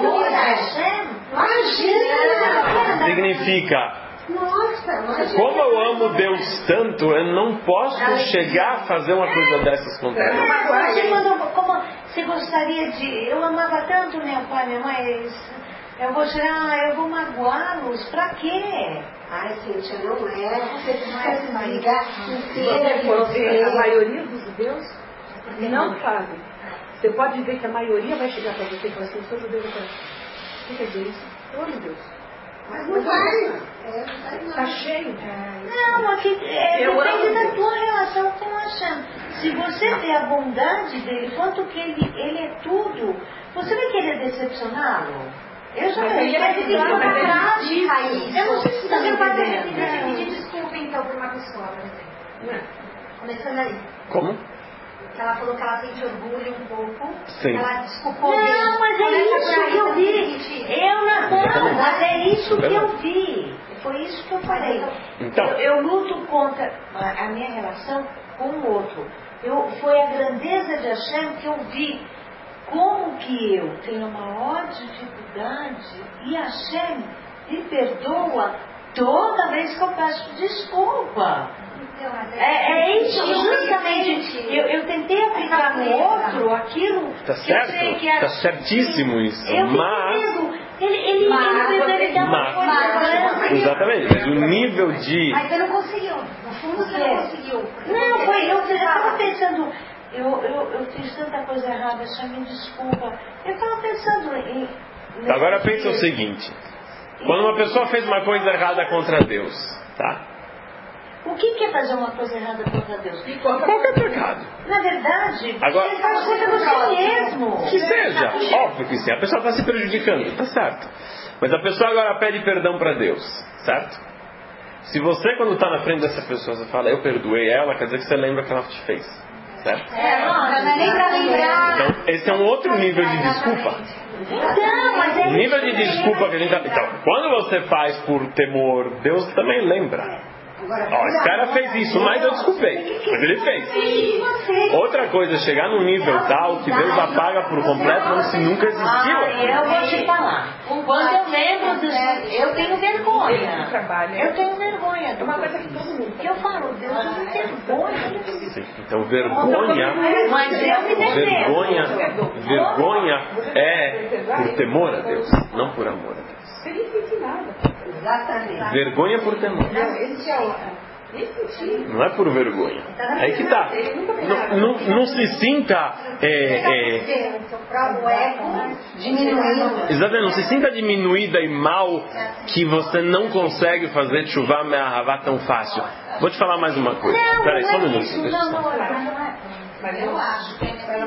Significa, como eu amo Deus tanto, eu não posso chegar a fazer uma coisa dessas contra ele. Você, como, você gostaria de... Eu amava tanto meu pai e minha mãe... Eu vou tirar, eu vou magoá-los, pra quê? Ai, Cíntia, não é. Você precisa se ligar inteira de você. A você. maioria dos judeus não fazem. Você pode ver que a maioria vai chegar para você e falar assim, eu sou judeu do coração. O que quer dizer isso? Eu amo Deus. Mas não vai. Está cheio. Não, aqui é, depende da tua relação com o Hashem. Se você vê a bondade dele, quanto que ele, ele é tudo, você vai querer decepcioná-lo? Eu já Mas ele vai ter que ir pra prática isso. Eu não sei se você Você está vai ter entendendo. que pedir desculpa então por uma pessoa, por exemplo. Começando aí. Como? Ela falou que ela sente orgulho um pouco. Sim. Ela desculpou. Não, mas é isso que eu vi. Eu não, não, mas é isso que eu vi. Foi isso que eu falei. Então. Eu, eu luto contra a, a minha relação com o outro. Eu, foi a grandeza de Hashem que eu vi. Como que eu tenho a maior dificuldade e Hashem me perdoa toda vez que eu peço desculpa. É, é isso, justamente. Eu, eu tentei aplicar no outro aquilo Tá que eu sei certo, que era... tá certíssimo isso. Eu mas... Ele, ele, Mas- ele, ele dá uma mas- coisa... Exatamente, mas o nível de... Mas você não conseguiu. No fundo você não conseguiu. Não, foi, eu estava pensando... Eu, eu, eu fiz tanta coisa errada, só me desculpa. Eu estava pensando em... Agora pensa o seguinte. Quando uma pessoa fez uma coisa errada contra Deus, tá? O que que é fazer uma coisa errada contra Deus? Qualquer pecado. Na verdade, Agora- você faz contra você mesmo. Que seja, óbvio que sim. A pessoa está se prejudicando, tá certo. Mas a pessoa agora pede perdão para Deus, certo? Se você, quando está na frente dessa pessoa, você fala, eu perdoei ela, quer dizer que você lembra que ela te fez, certo? É, não é nem pra lembrar. Então, esse é um outro nível de desculpa. Então, mas é O nível de isso que desculpa que a gente tá... ele Então, quando você faz por temor, Deus também lembra. Ó, esse cara fez isso, mas eu desculpei. Mas ele fez. Outra coisa é chegar num nível tal que Deus apaga por completo como se nunca existiu. Ah, eu vou te falar. Quando eu lembro disso, eu tenho vergonha. Eu tenho vergonha. É uma coisa que todo mundo Que eu falo, Deus, eu me vergonha. Sim. Então, vergonha, Mas eu me defendo. vergonha, vergonha é por temor a Deus, não por amor a Deus. Você nem sente nada. Exatamente. Vergonha por temor. Esse é o... Nem senti. Não é por vergonha. Aí que tá. Não, não, não se sinta. É, é, Seu próprio ego diminuindo. exatamente, não se sinta diminuída e mal que você não consegue fazer chuvá me'ahavá tão fácil. Vou te falar mais uma coisa. Peraí, só um minuto. Isso, deixa eu não, só- não, não, não é. Mas eu acho que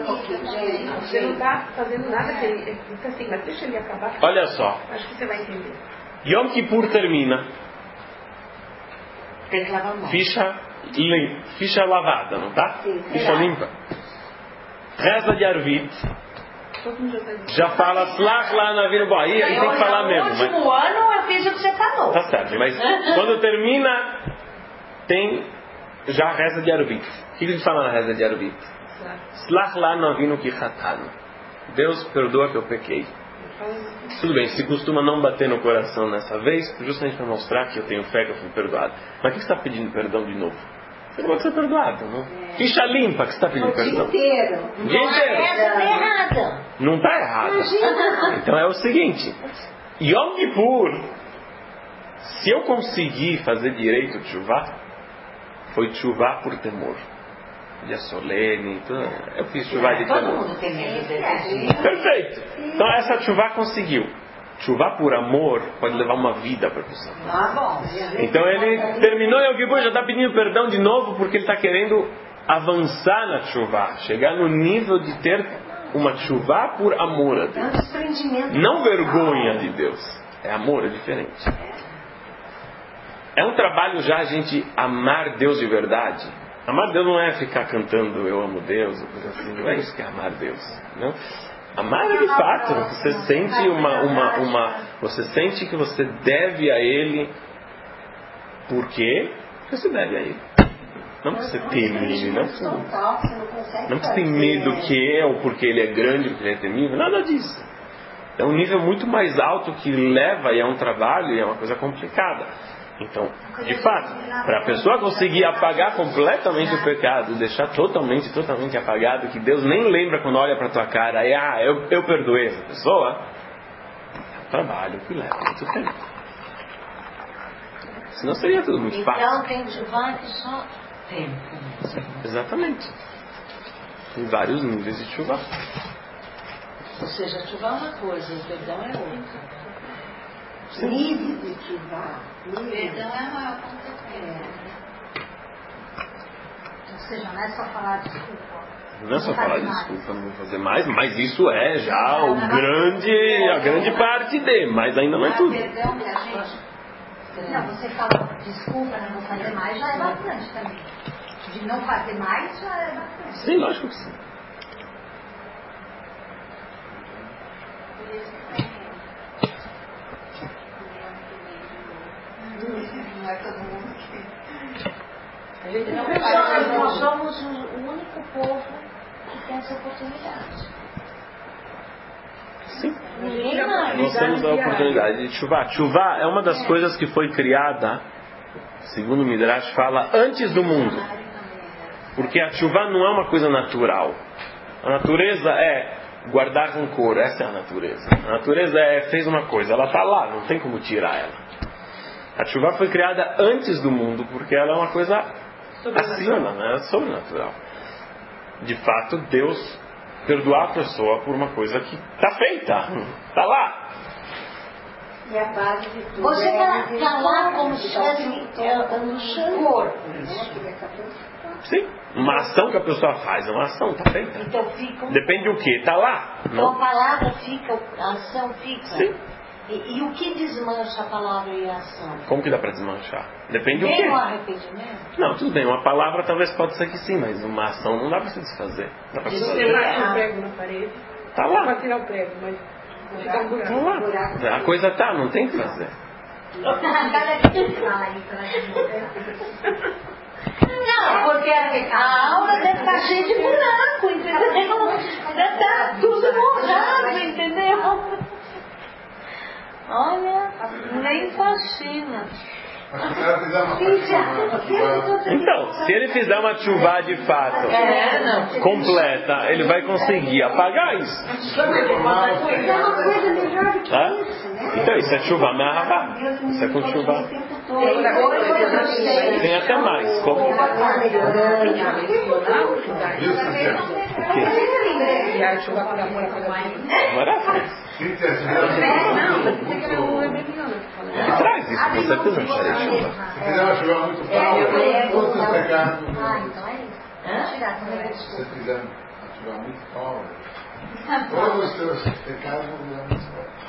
você não está fazendo nada que ele... Fica assim, mas deixa ele acabar. Olha só. Acho que você vai entender. Yom Kippur termina. Tem que lavar a mão. Ficha lim, ficha lavada, não tá? Sim, ficha limpa. Reza de Arvit. Já fala Slach lá na vida. Bom, aí, aí tem que falar mesmo. No último mas... ano eu fiz o que você falou. Tá certo, mas quando termina, tem já a reza de Arvit. O que a gente fala na reza de Arvit? Slach lá no avino ki chatanu. Deus perdoa que eu pequei. Tudo bem, se costuma não bater no coração nessa vez, justamente para mostrar que eu tenho fé que eu fui perdoado. Mas o que você está pedindo perdão de novo? Você não pode ser perdoado, não? É. Ficha limpa que você está pedindo o perdão. O dia inteiro. O dia inteiro. Essa tá errada. Não está errada. Então é o seguinte: Yom Kippur, se eu conseguir fazer direito de Tchuvá, foi Tchuvá por temor. Dia solene, tudo. Eu fiz Tchuvá de temor. Todo mundo tem medo desse. Perfeito. Então essa Tchuvá conseguiu. Tchuvá por amor pode levar uma vida para a pessoa. Ah, bom. Então ele terminou Yom Kippur, já está pedindo perdão de novo porque ele está querendo avançar na Tchuvá, chegar no nível de ter uma Tchuvá por amor a Deus. Não vergonha de Deus. É amor, é diferente. É um trabalho já a gente amar Deus de verdade. Amar Deus não é ficar cantando eu amo Deus, assim, não é isso que é amar Deus, não? Amar é de fato, você sente uma, uma, uma, você sente que você deve a Ele, por quê? Porque você deve a Ele. Não porque você teme, não porque, não porque você tem medo que é, ou porque Ele é grande, porque Ele é temível, nada disso. É um nível muito mais alto que leva e é um trabalho e é uma coisa complicada. Então, de fato, para a pessoa conseguir apagar completamente o pecado, deixar totalmente, totalmente apagado, que Deus nem lembra quando olha para a tua cara e, ah, eu, eu perdoei essa pessoa, é um trabalho que leva muito tempo. Senão seria tudo muito fácil. Então tem Tchuvá que só tempo. Exatamente. Tem vários níveis de Tchuvá. Ou seja, Tchuvá é uma coisa, o perdão é outra. Nível de Tchuvá. Perdão é uma consequência. Ou seja, não é só falar desculpa. Não é só falar desculpa, não vou fazer mais, mas isso é já o grande, a grande parte dele, mas ainda não é tudo. Perdão que a gente... Não, você fala desculpa, não vou fazer mais, já é bastante também. De não fazer mais, já é bastante. Sim, lógico que sim. Não é todo mundo que... A gente não faz, nós somos o único povo que tem essa oportunidade. Sim. Ninguém mais. Nós temos a oportunidade de Tchuvá. Tchuvá é uma das coisas que foi criada, segundo o Midrash fala, antes do mundo. Porque a Tchuvá não é uma coisa natural. A natureza é guardar rancor, essa é a natureza. A natureza é, fez uma coisa, ela está lá, não tem como tirar ela. A Tchuvá foi criada antes do mundo, porque ela é uma coisa acima, né? Sobrenatural. De fato, Deus perdoar a pessoa por uma coisa que está feita, está lá. E a base de tudo Você é está lá como se estivesse no corpo. Sim, uma ação que a pessoa faz, é uma ação, está feita. Então fica. Depende do que, está lá. Então a palavra fica, a ação fica. Sim. E, e o que desmancha a palavra e a ação? Como que dá para desmanchar? Depende do Tem que. um arrependimento? Não, tudo bem, uma palavra talvez pode ser que sim, mas uma ação não dá para se desfazer. Dá para se Você desfazer. bate um prego na parede. Tá lá. Vai tirar o prego, mas fica um buraco. Tá lá. A coisa tá, não tem o que fazer. Não, porque a aura deve estar cheia de buraco, entendeu? Deve estar tudo borrado, entendeu? Olha, nem fascina. Então, se ele fizer uma tchuvá de fato É, não. completa, ele vai conseguir apagar isso. Tá? Então, isso é tchuvá me'ahavá. Isso é com tchuvá. Tem até mais. Como? O quê? E a chuva para amor Agora Ele traz isso, com certeza não farei chuva. Se fizer uma chuva muito forte, todos os pecados. Ah, então é isso. Se você fizer uma chuva muito forte, todos os seus pecados vão virar muito fortes.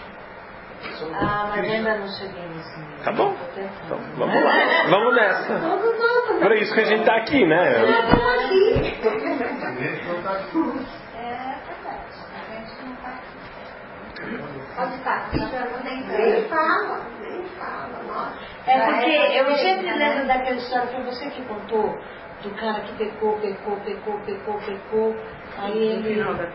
Ah, mas ainda não cheguei nesse nível. Tá bom? Então, vamos lá. Vamos nessa. por isso que a gente está aqui, né? Eu estou aqui. A gente não está aqui. É verdade. A gente não está aqui. Pode estar aqui, nem fala, nem fala. Nossa. É porque eu sempre lembro daquela história, foi você que contou, do cara que pecou, pecou, pecou, pecou, pecou. Aí ele,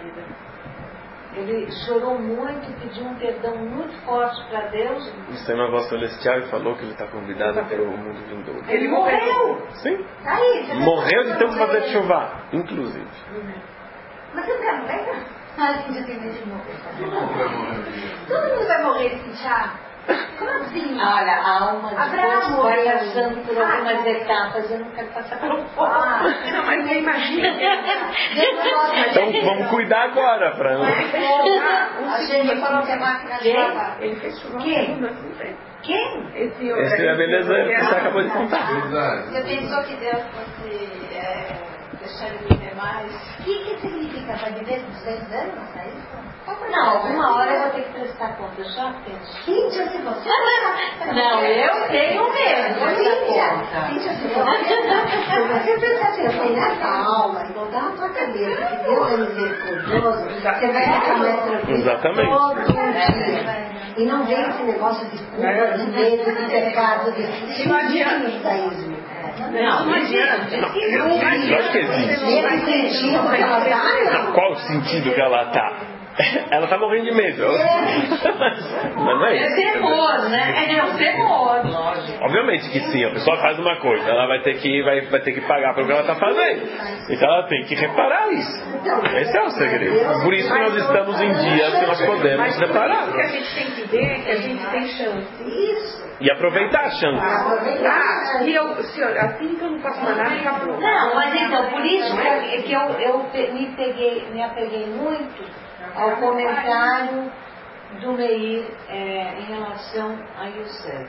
ele chorou muito, pediu um perdão muito forte para Deus. Você é uma voz celestial e falou que ele está convidado para o mundo vindouro. Ele morreu. Sim. Aí, você Morreu de tanto morrer. fazer chuva, inclusive. Mas você não quer morrer? Ah, a gente tem medo de morrer. Todo mundo vai morrer um dia. Todo mundo vai morrer de chá. Como assim? Olha, a alma de Abraão Deus vai morreu. passando por algumas etapas, eu não quero passar pelo fogo. Ah, Não, mas você imagina. Então vamos cuidar agora para não. a gente falou que a máquina de lavar. Ele fez chuva. Quem? Quem? Quem? Esse, Esse é a beleza que você acabou de contar. Verdade. Você pensou que Deus fosse é, deixar ele viver mais? O que, que significa? Para viver duzentos anos? É isso? Não, uma hora eu vou ter que prestar conta, eu já penso. Cíntia, se você... Não, eu tenho medo de prestar Cíntia, conta. Cíntia, se você... Se você prestar atenção nessa aula e botar na sua cabeça que Deus é misericordioso, você vai ficar mais tranquilo. Exatamente. Todo dia. E não vem esse negócio de culpa, de medo, de pecado, de... Isso não adianta no judaísmo. Não, não adianta. Lógico que existe. Nesse sentido que ela tá, Não, qual o sentido que ela está? Ela está morrendo de medo. Mas não é É isso. temor, né? É de temor, lógico. Obviamente que sim, a pessoa faz uma coisa, ela vai ter que, vai, vai ter que pagar pelo que ela está fazendo. Então ela tem que reparar isso. Esse é o segredo. Por isso que nós estamos em dias que nós podemos reparar. O que a gente tem que ver é que a gente tem chance. isso. E aproveitar a chance. Ah, se eu, se eu, assim que eu não faço mais nada, acabou. Não, mas então, por isso que, que eu, eu pe- me, peguei, me apeguei muito ao comentário do Meir é, em relação a Yosef,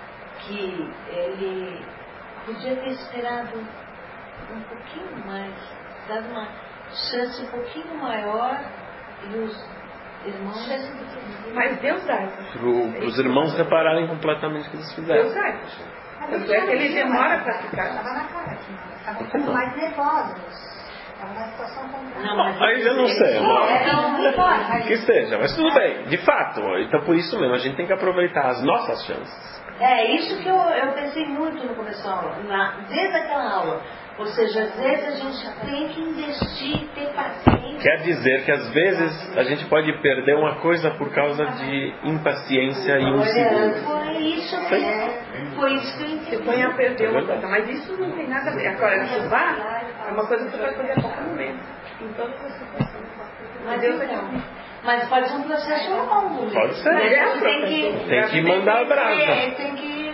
que ele podia ter esperado um pouquinho mais, dado uma chance um pouquinho maior e os irmãos... Mas Deus dá essa chance. Para os irmãos repararem completamente o que eles Deus fizeram. dá essa chance. Tanto é que ele demora para ficar. Estava na cara aqui. Estavam um pouco mais nervosos. Estava na situação contrária. Não, mas Aí eu não sei. Não. É, não importa. Que seja, mas tudo bem, de fato. Então por isso mesmo, a gente tem que aproveitar as nossas chances. É isso que eu, eu pensei muito no começo da aula, na, desde aquela aula. Ou seja, às vezes a gente tem que investir, ter paciência. Quer dizer que às vezes a gente pode perder uma coisa por causa de impaciência e um segundo. Foi isso que, foi isso que eu Você entendi. põe a perder uma coisa, mas isso não tem nada a ver. Agora, chuvar é uma coisa que você vai fazer a qualquer momento, em todas as situações. Mas, Deus é então, mas pode ser um processo longo. Pode ser. Mas tem que, Tem que mandar a brasa. é, tem que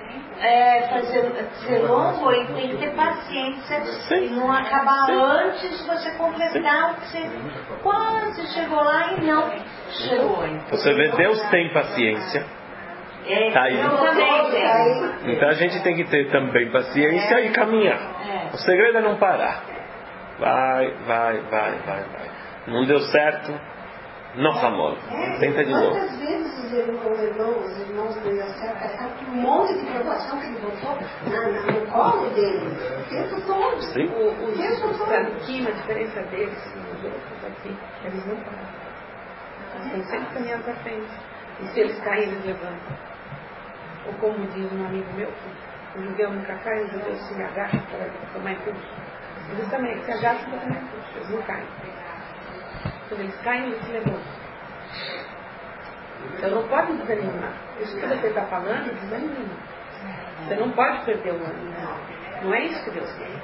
é, fazer, ser longo e tem que ter paciência. Sim. E não acabar Sim. antes de você completar o que você quase chegou lá e não chegou ainda. Você vê, Deus tem paciência. É, Tá aí. eu também tenho. Então a gente tem que ter também paciência e caminhar. É. O segredo é não parar. Vai, vai, vai, vai, vai. Não deu certo, não ramou. Tenta de novo. Quantas vezes os irmãos, os irmãos, os irmãos do Yosef passaram por um monte de provação que ele botou na, na, no colo deles. O tempo todo. Sim. O, o, O tempo os todo. tanquinhos, a diferença deles e os outros aqui, eles não param. Estão sempre caminhando para frente. E se eles caem, eles levantam. Ou como diz um amigo meu, que o judeu nunca cai, o judeu se agacha para tomar impulso. Eles também se agacham para tomar impulso, eles não caem. Quando eles caem, eles se levantam. Então não pode desanimar. Isso que você está falando, desanima. Você não pode perder o ânimo. Não é isso que Deus quer.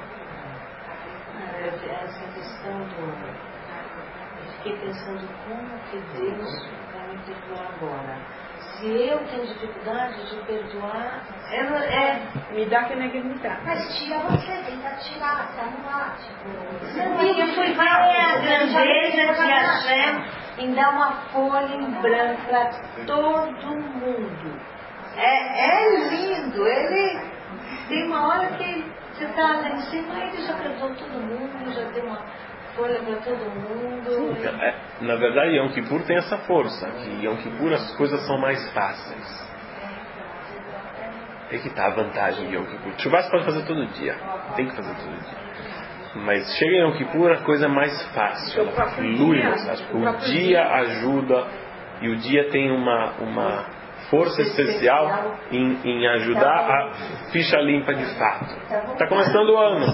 Essa questão do... Eu fiquei pensando como que Deus vai me perdoar agora. Se eu tenho dificuldade de perdoar, eu, é... Me dá que negue me dá. Mas tira você, tenta tirar, se anular. Tipo, Não, eu fui ver a grandeza de Hashem em dar uma folha em branco para todo mundo. É, é lindo. Ele tem uma hora que você está lá em cima, ele já perdoou todo mundo, já deu uma folha para todo mundo. É, na verdade, Yom Kippur tem essa força. Que Yom Kippur as coisas são mais fáceis. Aí que está a vantagem de Yom Kippur. Teshuvah você pode fazer todo dia. Tem que fazer todo dia. Mas chega em Yom Kippur, a coisa é mais fácil. Ela flui mais fácil. O dia ajuda. E o dia tem uma, uma força especial em, em ajudar a ficha limpa de fato. Está começando o ano.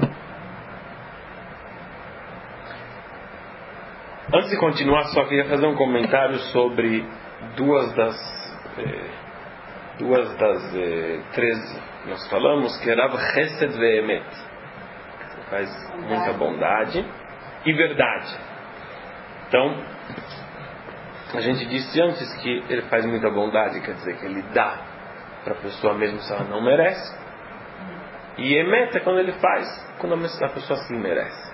Antes de continuar, só queria fazer um comentário sobre duas das eh, duas das eh, três que nós falamos, que era Chesed ve'emet, que faz muita bondade e verdade. Então, a gente disse antes que ele faz muita bondade, quer dizer que ele dá para a pessoa mesmo se ela não merece. E emet é quando ele faz, quando a pessoa sim merece.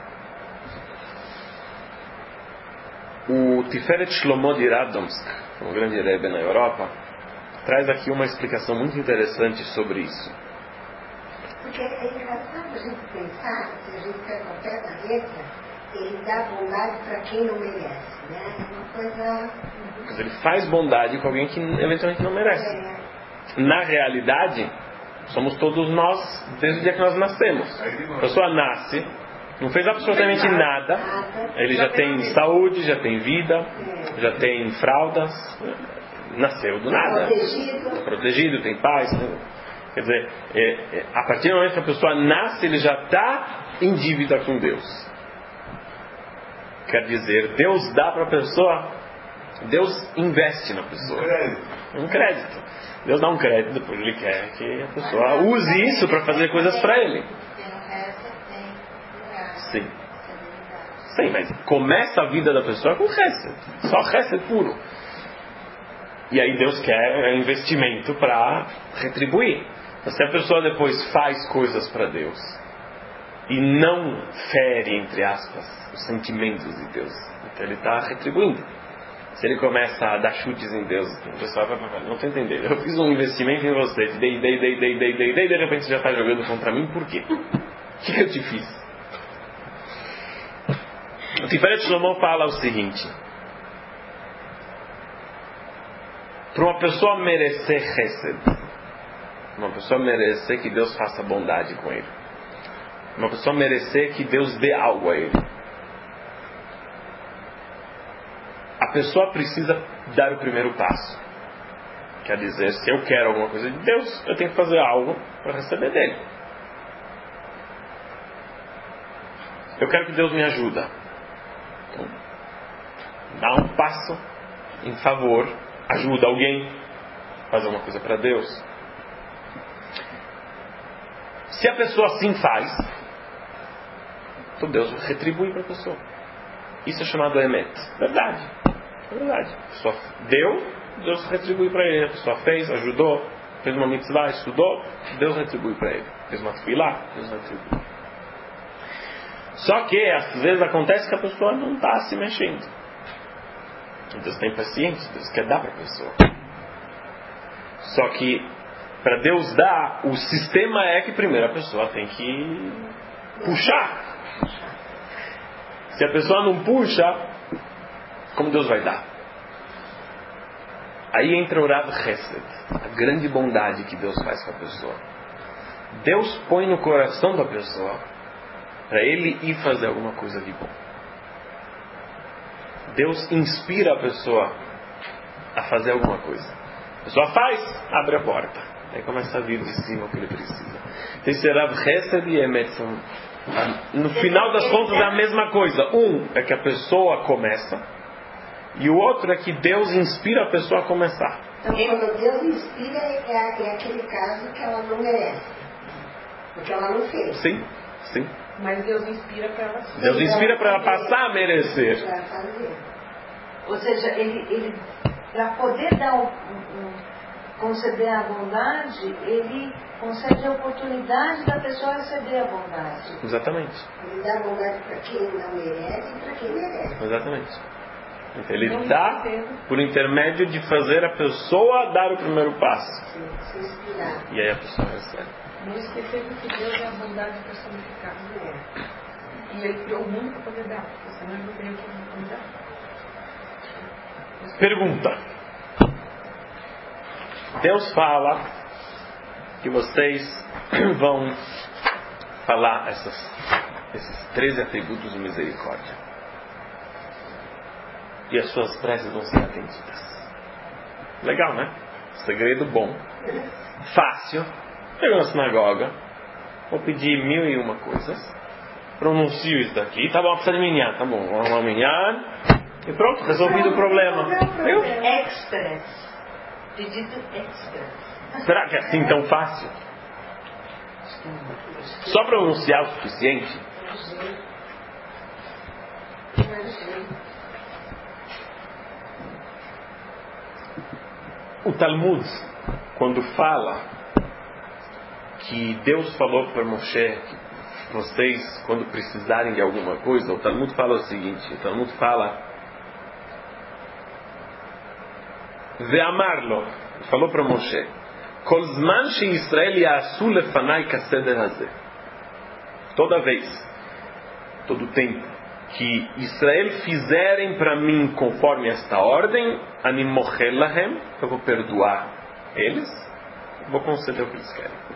O Tiferet Shlomo de Radomsk, um grande rebbe na Europa, traz aqui uma explicação muito interessante sobre isso. Porque é engraçado a gente pensar, se a gente quer qualquer da letra, ele dá bondade para quem não merece, né? É uma coisa... Mas ele faz bondade com alguém que eventualmente não merece. É. Na realidade, somos todos nós desde o dia que nós nascemos. A pessoa nasce, não fez absolutamente nada, ele já tem saúde, já tem vida, já tem fraldas, nasceu do nada. Protegido. Protegido, tem paz. Né? Quer dizer, é, é, a partir do momento que a pessoa nasce, ele já está em dívida com Deus. Quer dizer, Deus dá para a pessoa, Deus investe na pessoa. Um crédito. Deus dá um crédito, depois Ele quer que a pessoa use isso para fazer coisas para Ele. Sim. Sim, mas começa a vida da pessoa com Chesed. Só Chesed puro. E aí Deus quer investimento para retribuir. Mas se a pessoa depois faz coisas para Deus e não fere, entre aspas, os sentimentos de Deus, então ele está retribuindo. Se ele começa a dar chutes em Deus, o pessoal vai falar, não estou entendendo, eu fiz um investimento em você, te dei, dei, dei, dei, dei, dei, dei, de repente você já está jogando contra mim, por quê? O que, que eu te fiz? O Tiferet Shlomo fala o seguinte: para uma pessoa merecer Chesed, uma pessoa merecer que Deus faça bondade com ele, uma pessoa merecer que Deus dê algo a ele, a pessoa precisa dar o primeiro passo. Quer dizer, se eu quero alguma coisa de Deus, eu tenho que fazer algo para receber dele. Eu quero que Deus me ajude. Então, dá um passo em favor, ajuda alguém, faz alguma coisa para Deus. Se a pessoa assim faz, então Deus retribui para a pessoa. Isso é chamado emet. Verdade. É verdade. A pessoa deu, Deus retribui para ele. A pessoa fez, ajudou, fez uma mitzvah, estudou, Deus retribui para ele. Fez uma tefilá, Deus retribui. Só que às vezes acontece que a pessoa não está se mexendo. Deus tem paciência, Deus quer dar para a pessoa. Só que para Deus dar, o sistema é que primeiro a pessoa tem que puxar. Se a pessoa não puxa, como Deus vai dar? Aí entra o Rav Chesed, a grande bondade que Deus faz com a pessoa. Deus põe no coração da pessoa para ele ir fazer alguma coisa de bom. Deus inspira a pessoa a fazer alguma coisa. A pessoa faz, abre a porta. Aí começa a vir de cima o que ele precisa. Então esse Rav Chesed e Emet são, no final das contas, é a mesma coisa. Um é que a pessoa começa, e o outro é que Deus inspira a pessoa a começar. Então quando Deus inspira, é, é aquele caso que ela não merece, porque ela não fez. Sim, sim. Mas Deus inspira para ela. Deus inspira para ela passar a merecer. Para fazer. Ou seja, ele, ele para poder dar um, um, conceder a bondade, ele concede a oportunidade da pessoa receber a bondade. Exatamente. Ele dá bondade para quem não merece e para quem merece. Exatamente. Ele dá por intermédio de fazer a pessoa dar o primeiro passo. Sim, se inspirar. E aí a pessoa recebe. Não esquecer que Deus é a bondade personificada. É. E Ele criou o mundo para poder dar. Senão Ele não teria como dar. Pergunta. Deus fala que vocês vão falar essas, esses treze atributos de misericórdia. E as suas preces vão ser atendidas. Legal, né? Segredo bom. Fácil. Chego na sinagoga, vou pedir mil e uma coisas, pronuncio isso daqui, tá bom, precisa de minhar, tá bom, vamos lá minhar, e pronto, resolvido o problema. Eu? Express. Pedido express. Será que é assim tão fácil? Só pronunciar o suficiente? O Talmud, quando fala que Deus falou para Moshe que vocês, quando precisarem de alguma coisa, o Talmud fala o seguinte, o Talmud fala Ve'amarlo, falou para Moshe, Kol zman she Israel ya'asu lefanai kaseder hazeh. Toda vez, todo tempo que Israel fizerem para mim conforme esta ordem, ani mochel lahem, eu vou perdoar eles, vou conceder o que eles querem.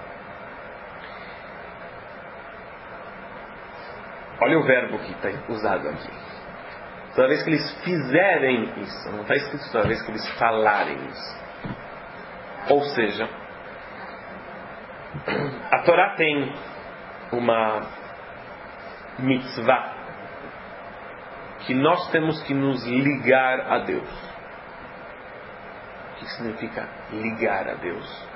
Olha o verbo que está usado aqui. Toda vez que eles fizerem isso, não está escrito toda vez que eles falarem isso. Ou seja, a Torá tem uma mitzvah que nós temos que nos ligar a Deus. O que significa ligar a Deus?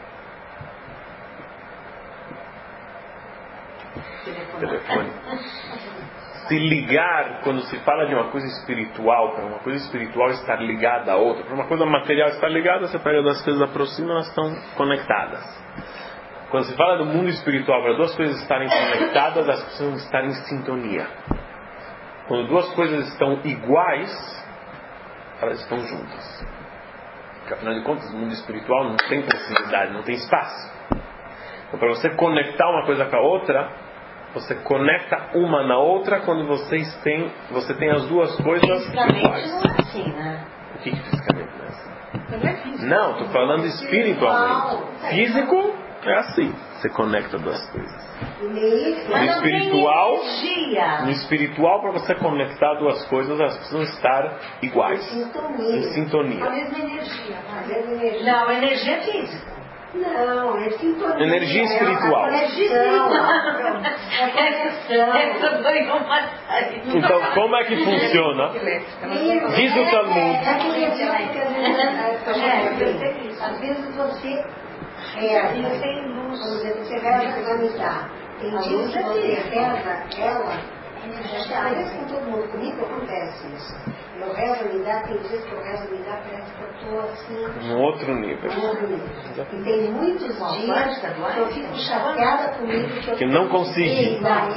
Telefone. Se ligar, quando se fala de uma coisa espiritual, para uma coisa espiritual estar ligada a outra, para uma coisa material estar ligada, você pega duas coisas, aproxima, elas estão conectadas. Quando se fala do mundo espiritual, para duas coisas estarem conectadas, elas precisam estar em sintonia. Quando duas coisas estão iguais, elas estão juntas. Porque afinal de contas, o mundo espiritual não tem proximidade, não tem espaço. Então, para você conectar uma coisa com a outra, você conecta uma na outra quando vocês têm, você tem as duas coisas fisicamente iguais. não é assim, né? O que, que fisicamente não é assim? Não é físico. Não, estou falando espiritualmente. Físico é assim, você conecta duas coisas. No espiritual, no espiritual, para você conectar duas coisas, elas precisam estar iguais, em sintonia. A mesma energia. A mesma energia. Não, energia física. Não, é sintonia. Energia espiritual. É a conexão. É a conexão. Essa foi uma saída. Então, como é que funciona? Diz o Talmud. É aquele exemplo que às vezes, às vezes você reza, vamos dizer, você reza para amizade. Tem dias que você reza ela. Parece com todo mundo, comigo acontece isso. Eu rezo a amizade, tem dias que eu rezo a amizade, parece que eu estou assim. Um outro nível. Um outro nível. E tem muitos dias que eu fico chateada comigo. Que, eu que não consegui. Então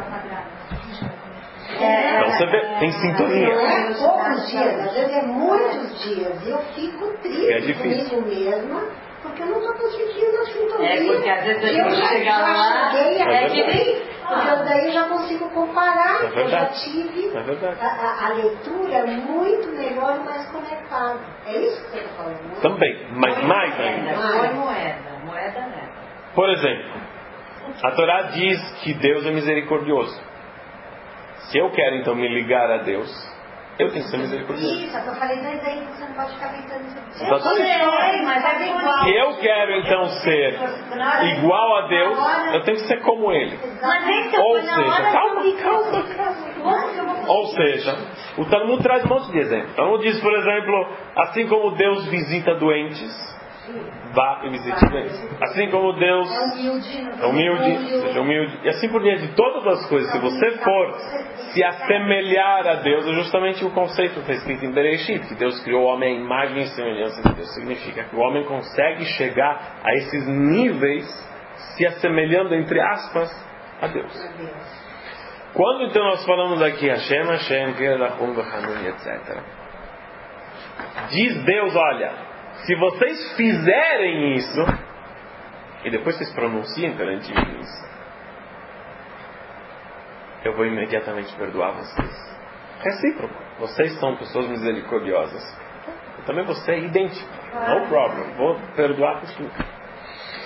você vê, tem sintonia. Não é poucos dias, às vezes é muitos dias. E eu fico triste é comigo mesma, porque eu não estou conseguindo a sintonia. É, porque às vezes a eu gente já, chega já lá, cheguei é aqui, porque eu daí já consigo comparar. É eu já tive é a, a, a leitura muito melhor e mais conectada. É isso que você está falando, não é? Também, mas mais ainda. Foi moeda, moeda né? Por exemplo, a Torá diz que Deus é misericordioso. Se eu quero então me ligar a Deus, eu tenho que ser misericordioso. Isso, eu falei dois aí, você não pode ficar pensando nisso. Eu sei, mas é igual. Se eu quero então ser igual a Deus, eu tenho que ser como Ele. Mas então, Ou foi na seja, hora calma, que eu me calma, calma. Ou seja, o Talmud traz um monte de exemplos. O Talmud diz, por exemplo, assim como Deus visita doentes, vá e visite doentes. Assim como Deus é humilde, seja humilde. E assim por diante, de todas as coisas. Se você for se assemelhar a Deus, é justamente o conceito que está escrito em Bereshit, que Deus criou o homem à imagem e semelhança de Deus. Significa que o homem consegue chegar a esses níveis se assemelhando, entre aspas, a Deus. Quando então nós falamos aqui Hashem, Hashem, Gerachum, Vachanun, etcétera. Diz Deus, olha, se vocês fizerem isso, e depois vocês pronunciem perante mim isso, eu vou imediatamente perdoar vocês. Recíproco. Vocês são pessoas misericordiosas. Eu também vou ser idêntico. No problem. Vou perdoar por tudo.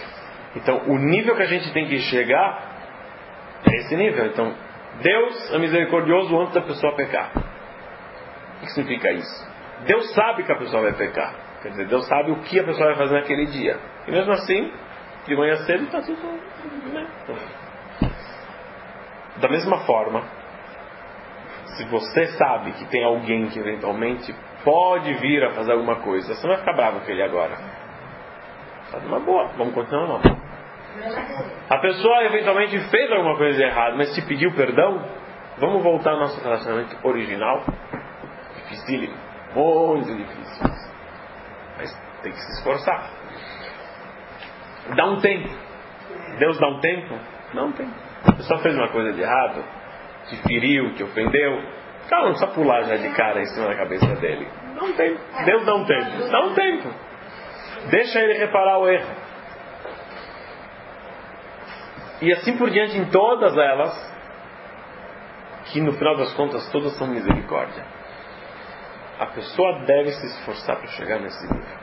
Então, o nível que a gente tem que chegar é esse nível. Então, Deus é misericordioso antes da pessoa pecar. O que significa isso? Deus sabe que a pessoa vai pecar. Quer dizer, Deus sabe o que a pessoa vai fazer naquele dia. E mesmo assim, de manhã cedo está tudo... Né? Da mesma forma, se você sabe que tem alguém que eventualmente pode vir a fazer alguma coisa, você não vai ficar bravo com ele agora. Está numa boa, vamos continuar não. A pessoa eventualmente fez alguma coisa errada, mas te pediu perdão, vamos voltar ao nosso relacionamento original. Dificílimo, muito difícil, mas tem que se esforçar. Dá um tempo. Deus dá um tempo? Dá um tempo. A pessoa fez uma coisa de errado, te feriu, te ofendeu, cara, não precisa pular já de cara em cima da cabeça dele. Dá um tempo. Deus dá um tempo. Dá um tempo. Deixa ele reparar o erro. E assim por diante em todas elas, que no final das contas todas são misericórdia. A pessoa deve se esforçar para chegar nesse nível.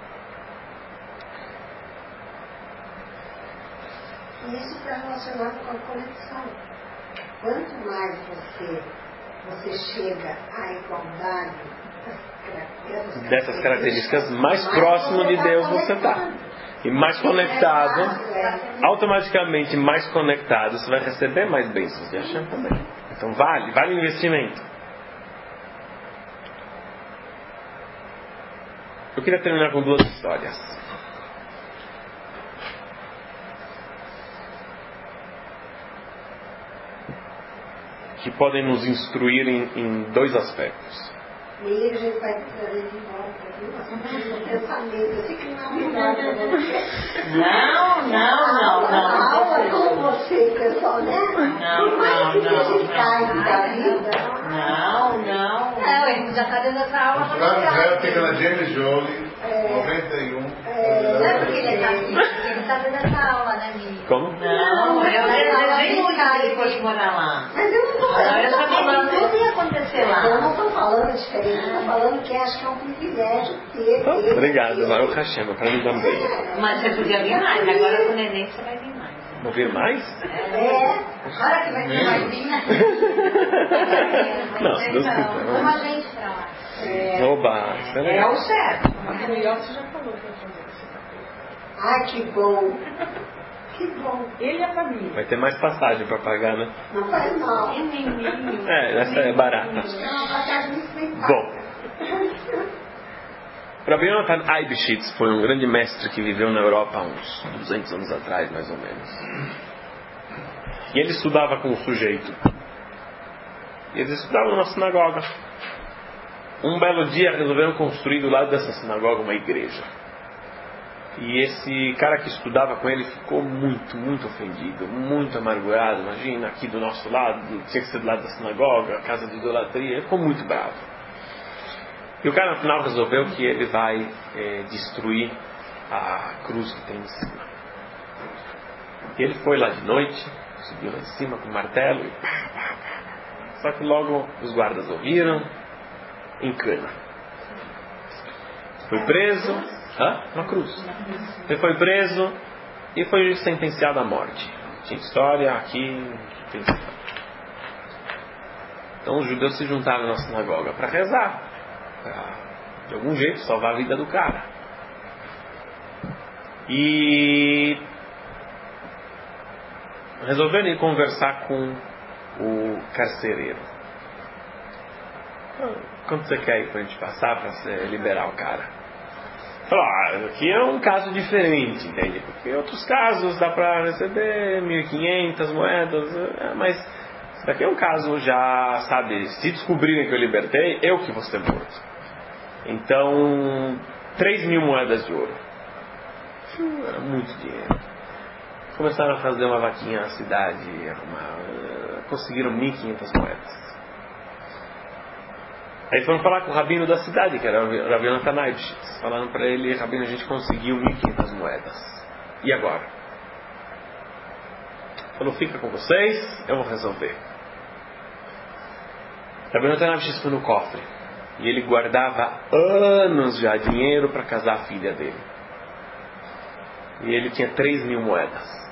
E isso está relacionado com a conexão. Quanto mais você, você chega à igualdade das dessas características, mais próximo de Deus você está. E mais conectado, automaticamente mais conectado, você vai receber mais bênçãos de Hashem também. Então vale, vale o investimento. Eu queria terminar com duas histórias. Que podem nos instruir em, em dois aspectos. E aí a gente vai trazer de volta o pensamento. Eu sei que não é melhor para você. Não, não, não, não. A aula com você, pessoal, né? Não, não, não. A gente cai da vida. Não, não. Não, ele já está dando essa aula. Os caras já pegando a James Jolie, noventa e um. Não é porque ele está aqui, ele está dando essa aula, né, Mimi? Como? Não, eu desenho muito que ele fosse morar lá. Mas eu não estou Não, eu só falando falando. tudo ia acontecer lá. Eu não estou falando diferente, eu estou falando que acho que é um privilégio ter. Oh, ter obrigado, ter. Baruch Hashem, para mim também. Mas você podia vir mais, agora com o neném você vai vir mais. Vou vir mais? É. Agora que vai ter mais vinha. Não, se Deus quiser. Vamos a gente pra lá. É. Oba, isso é É legal. o certo. Mas o Yossi já falou que ia fazer esse papel. Ai, que bom. Que bom. Ele e a família. Vai ter mais passagem para pagar, né? Não faz mal. É, essa é barata. Não, a casa me explicava. Bom. Rabbi Yonatan Eibeshitz foi um grande mestre que viveu na Europa há uns duzentos anos atrás, mais ou menos. E ele estudava com um sujeito. E eles estudavam numa sinagoga. Um belo dia resolveram construir do lado dessa sinagoga uma igreja. E esse cara que estudava com ele ficou muito, muito ofendido, muito amargurado. Imagina, aqui do nosso lado, tinha que ser do lado da sinagoga, casa de idolatria. Ele ficou muito bravo. E o cara no final resolveu que ele vai é, destruir a cruz que tem em cima. E ele foi lá de noite, subiu lá em cima com o martelo e pá, pá, pá. Só que logo os guardas ouviram, encana. Foi preso, hã? Uma cruz. Ele foi preso e foi sentenciado à morte. Tinha história aqui, tem... Então os judeus se juntaram na sinagoga para rezar, para de algum jeito salvar a vida do cara. E resolveram ir conversar com o carcereiro. Quanto você quer ir para a gente passar para liberar o cara? Falou, ah, aqui é um caso diferente, entende? Porque em outros casos dá para receber mil e quinhentas moedas, mas isso daqui é um caso já, sabe, se descobrirem que eu libertei, eu que vou ser morto. Então, três mil moedas de ouro. Era muito dinheiro. Começaram a fazer uma vaquinha na cidade, uma... conseguiram mil e quinhentas moedas. Aí foram falar com o rabino da cidade, que era o Rabbi Yonatan Eibeshitz. Falaram para ele, rabino, a gente conseguiu mil e quinhentas moedas. E agora? Falou, fica com vocês, eu vou resolver. O Rabbi Yonatan Eibeshitz foi no cofre. E ele guardava anos já dinheiro para casar a filha dele. E ele tinha três mil moedas.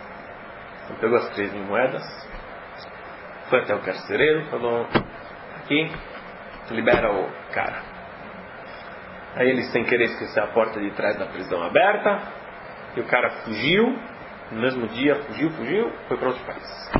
Ele pegou as três mil moedas, foi até o carcereiro, falou: aqui, libera o cara. Aí ele, sem querer, esqueceu a porta de trás da prisão aberta, e o cara fugiu. No mesmo dia, fugiu, fugiu, foi para outro país.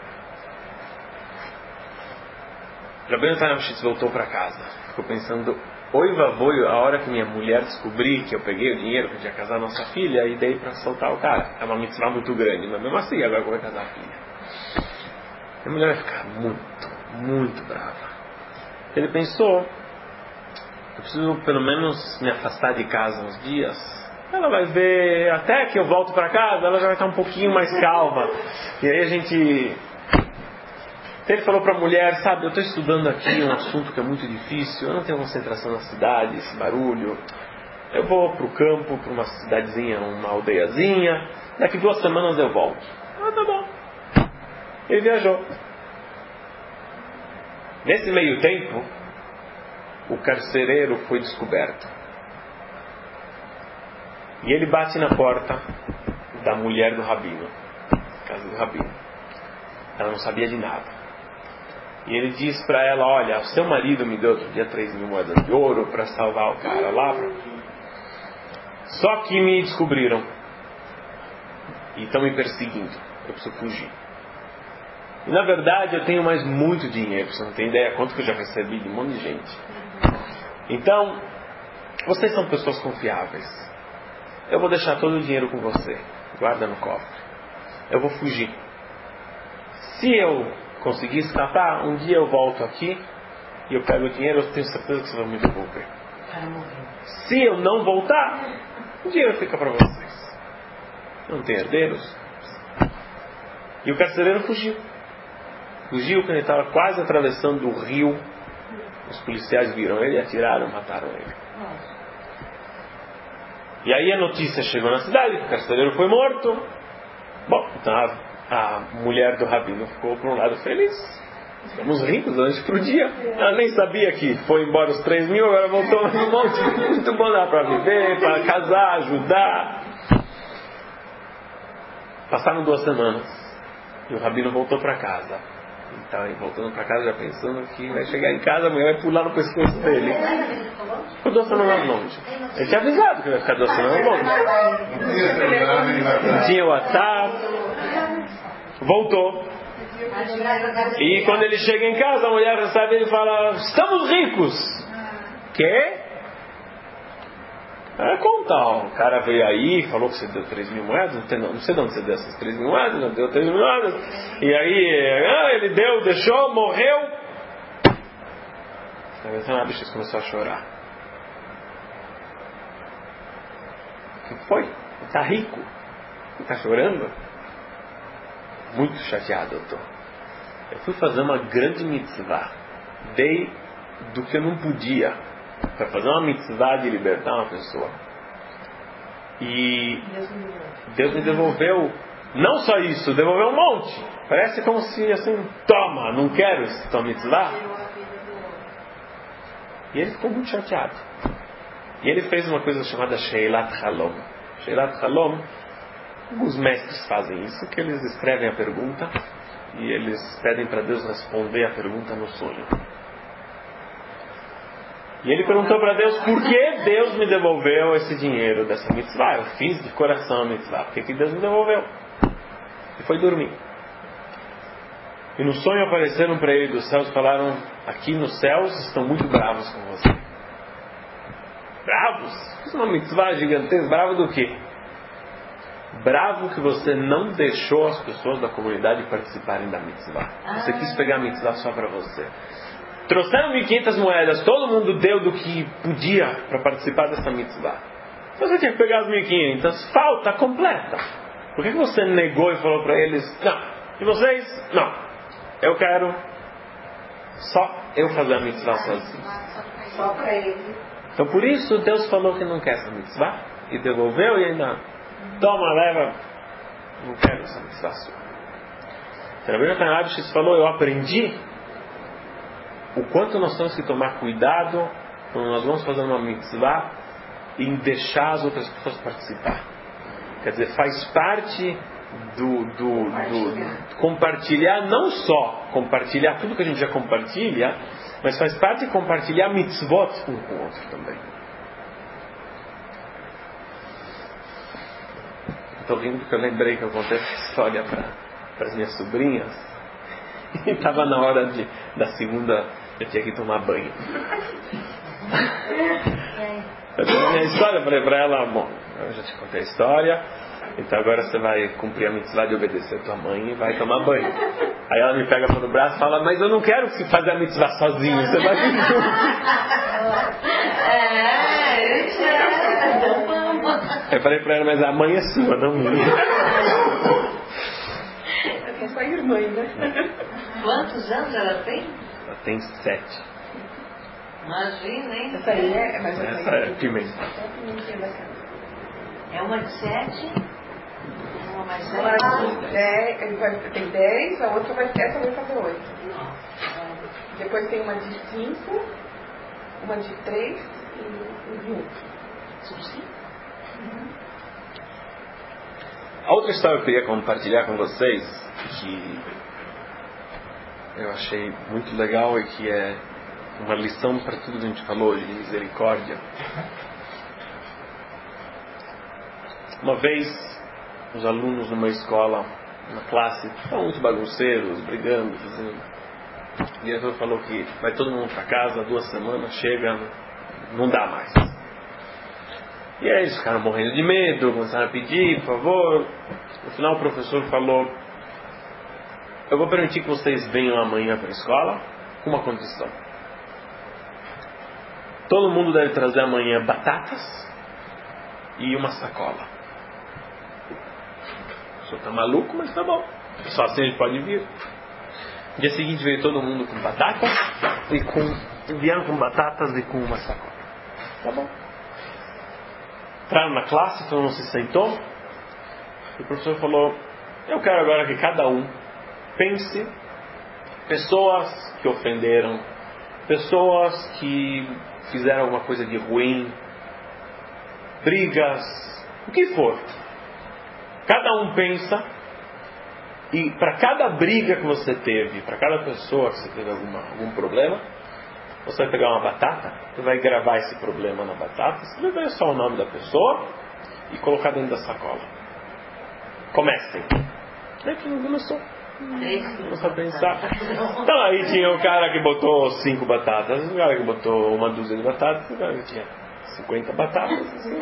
Rabbeinu Tanabshitz voltou para casa, ficou pensando: oi vavoi, a hora que minha mulher descobrir que eu peguei o dinheiro que ia casar a nossa filha e dei para soltar o cara. É uma mitzvah muito grande, mas mesmo assim agora eu vou casar a filha. A mulher vai ficar muito, muito brava. Ele pensou: eu preciso pelo menos me afastar de casa uns dias. Ela vai ver, até que eu volto para casa, ela já vai estar um pouquinho mais calma. E aí a gente... Ele falou para a mulher: sabe, eu estou estudando aqui um assunto que é muito difícil, eu não tenho concentração na cidade, esse barulho. Eu vou para o campo, para uma cidadezinha, uma aldeiazinha, daqui duas semanas eu volto. Ah, tá bom. Ele viajou. Nesse meio tempo, o carcereiro foi descoberto. E ele bate na porta da mulher do rabino, casa do rabino. Ela não sabia de nada. E ele diz para ela: olha, o seu marido me deu outro dia três mil moedas de ouro para salvar o cara lá. Pra... Só que me descobriram e estão me perseguindo. Eu preciso fugir. E na verdade eu tenho mais muito dinheiro. Você não tem ideia quanto que eu já recebi de um monte de gente. Então, vocês são pessoas confiáveis. Eu vou deixar todo o dinheiro com você. Guarda no cofre. Eu vou fugir. Se eu conseguir escapar, um dia eu volto aqui e eu pego o dinheiro. Eu tenho certeza que você vai me devolver. Se eu não voltar, o dinheiro fica para vocês. Não tem herdeiros. E o carcereiro fugiu. Fugiu quando ele estava quase atravessando o rio. Os policiais viram ele, atiraram e mataram ele. E aí a notícia chegou na cidade que o carcereiro foi morto. Bom, então a, a mulher do rabino ficou por um lado feliz. Estamos ricos hoje pro dia. Ela nem sabia que foi embora os três mil, agora voltou mais um monte. Muito bom, dá para viver, para casar, ajudar. Passaram duas semanas e o rabino voltou para casa. Então, ele voltando para casa já pensando que vai chegar em casa, a mulher vai pular no pescoço dele. Ficou duas semanas longe. Ele tinha avisado que vai ficar duas semanas longe. Não tinha WhatsApp. Voltou. E quando ele chega em casa, a mulher recebe ele e fala: estamos ricos. Quê? É, conta, ó, o cara veio aí, falou que você deu três mil moedas, não, tem, não sei de onde você deu essas três mil moedas, não deu três mil moedas, e aí, ah, ele deu, deixou, morreu. A bicha começou a chorar. O que foi? Ele está rico, ele está chorando. Muito chateado eu estou. Eu fui fazer uma grande mitzvah, dei do que eu não podia, para fazer uma mitzvah de libertar uma pessoa. E Deus me devolveu, não só isso, devolveu um monte. Parece como se assim, toma, não quero essa tua mitzvah. E ele ficou muito chateado. E ele fez uma coisa chamada Sheilat Halom. Sheilat Halom, os mestres fazem isso, que eles escrevem a pergunta e eles pedem para Deus responder a pergunta no sonho. E ele perguntou para Deus: por que Deus me devolveu esse dinheiro dessa mitzvah? Eu fiz de coração a mitzvah. Por que, que Deus me devolveu? E foi dormir. E no sonho apareceram para ele dos céus e falaram: aqui nos céus estão muito bravos com você. Bravos? Isso é uma mitzvah gigantesca. Bravo do quê? Bravo que você não deixou as pessoas da comunidade participarem da mitzvah. Você quis pegar a mitzvah só para você. Trouxeram mil e quinhentas moedas, todo mundo deu do que podia para participar dessa mitzvah. Você tinha que pegar as mil e quinhentas, falta completa. Por que você negou e falou para eles: não, e vocês? Não, eu quero só eu fazer a mitzvah sozinho. Só para ele. Então por isso Deus falou que não quer essa mitzvah e devolveu, e ainda toma, leva, não quero essa mitzvah sua. Então Rabbeinu Tanabshitz falou: eu aprendi o quanto nós temos que tomar cuidado quando nós vamos fazer uma mitzvah em deixar as outras pessoas participar. Quer dizer, faz parte do, do, do, do compartilhar, não só compartilhar tudo que a gente já compartilha, mas faz parte de compartilhar mitzvot um com o outro também. Estou rindo porque eu lembrei que eu contei essa história para as minhas sobrinhas. E estava na hora de, da segunda, eu tinha que tomar banho. Eu contei a minha história, falei para ela, bom, eu já te contei a história, então agora você vai cumprir a mitzvah de obedecer a tua mãe e vai tomar banho. Aí ela me pega pelo braço e fala, mas eu não quero fazer a mitzvah sozinho, você vai vir junto. Eu falei para ela, mas a mãe é sua, não minha. É só irmã, né? Quantos anos ela tem? Ela tem sete. Imagina, hein? Essa aí é, mas essa é a pimenta. É uma de sete, uma mais Ela sete. é, ele vai, tem dez, a outra vai, essa vai fazer oito. Depois tem uma de cinco, uma de três e de um. São cinco? A outra história que eu queria compartilhar com vocês, que eu achei muito legal e que é uma lição para tudo que a gente falou de misericórdia. Uma vez, os alunos numa escola, numa classe, estavam muito bagunceiros, brigando, dizendo. E o diretor falou que vai todo mundo para casa, duas semanas, chega, não dá mais. E aí eles ficaram morrendo de medo, começaram a pedir, por favor. No final o professor falou, eu vou permitir que vocês venham amanhã para a escola com uma condição. Todo mundo deve trazer amanhã batatas e uma sacola. O senhor está maluco, mas tá bom. Só assim a gente pode vir. No dia seguinte veio todo mundo com batatas e com... vieram com batatas e com uma sacola. Tá bom. Entraram na classe, todo mundo se sentou. E o professor falou, eu quero agora que cada um pense pessoas que ofenderam, pessoas que fizeram alguma coisa de ruim, brigas, o que for. Cada um pensa, e para cada briga que você teve, para cada pessoa que você teve alguma, algum problema, você vai pegar uma batata, você vai gravar esse problema na batata, você vai ver só o nome da pessoa e colocar dentro da sacola. Comecem. Aí que não começou. Começou a pensar. Então aí tinha o cara que botou cinco batatas, o cara que botou uma dúzia de batatas, o cara que tinha cinquenta batatas.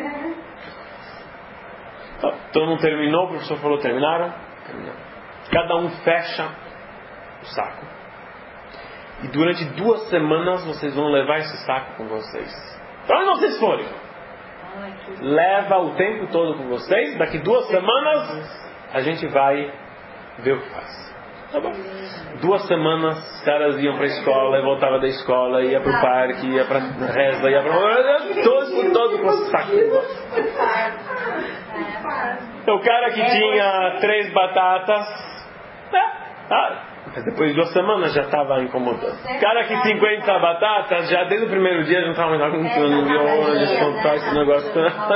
Então, todo mundo terminou, o professor falou, terminaram? Terminaram. Cada um fecha o saco. E durante duas semanas vocês vão levar esse saco com vocês. Para onde vocês forem? Leva o tempo todo com vocês. Daqui duas semanas a gente vai ver o que faz. Tá bom. Duas semanas os caras iam para a escola e voltava da escola, ia para o parque, ia para reza, ia para todos por todos com o saco. Então o cara que tinha três batatas, né? Ah, depois de duas semanas já estava incomodando. O cara que cinquenta batatas, já desde o primeiro dia já não estava mais aguentando, viu onde soltar esse negócio.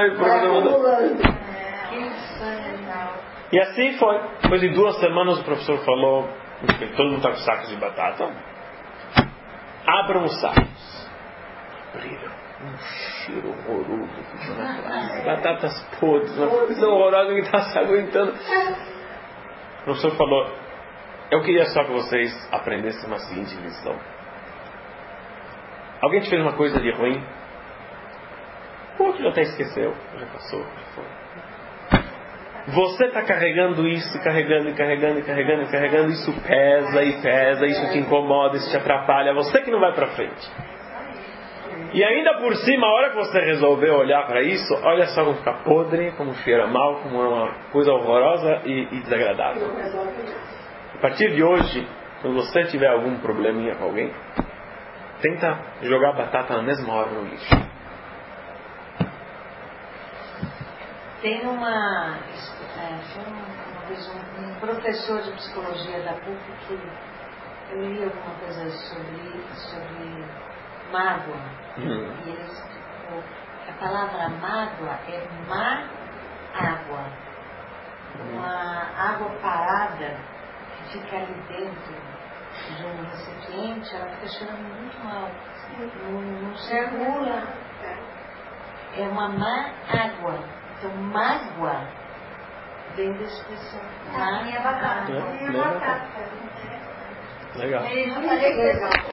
E assim foi. Depois de duas semanas o professor falou, porque todo mundo está com sacos de batata, abram os sacos. Abriram. Um cheiro horroroso. Batatas podres, uma coisa horrorosa que está se aguentando. O professor falou, eu queria só que vocês aprendessem uma seguinte lição. Alguém te fez uma coisa de ruim? O outro já até esqueceu, já passou, já foi. Você está carregando isso, carregando e carregando e carregando e carregando, isso pesa e pesa, isso te incomoda, isso te atrapalha, você que não vai para frente. E ainda por cima, a hora que você resolver olhar para isso, olha só como fica podre, como cheira mal, como é uma coisa horrorosa e, e desagradável. A partir de hoje, quando você tiver algum probleminha com alguém, tenta jogar a batata na mesma hora no lixo. Tem uma, é, foi uma vez um, um professor de psicologia da P U C que eu li alguma coisa sobre, sobre mágoa. Hum. E ele explicou que a palavra mágoa é má água. uma água parada que fica ali dentro de um recipiente, ela fica cheirando muito mal. Não, não circula. É uma má água. Então, mágoa vem da expressão má Minha batata. É, Minha legal. batata. Legal. Ele não tá legal.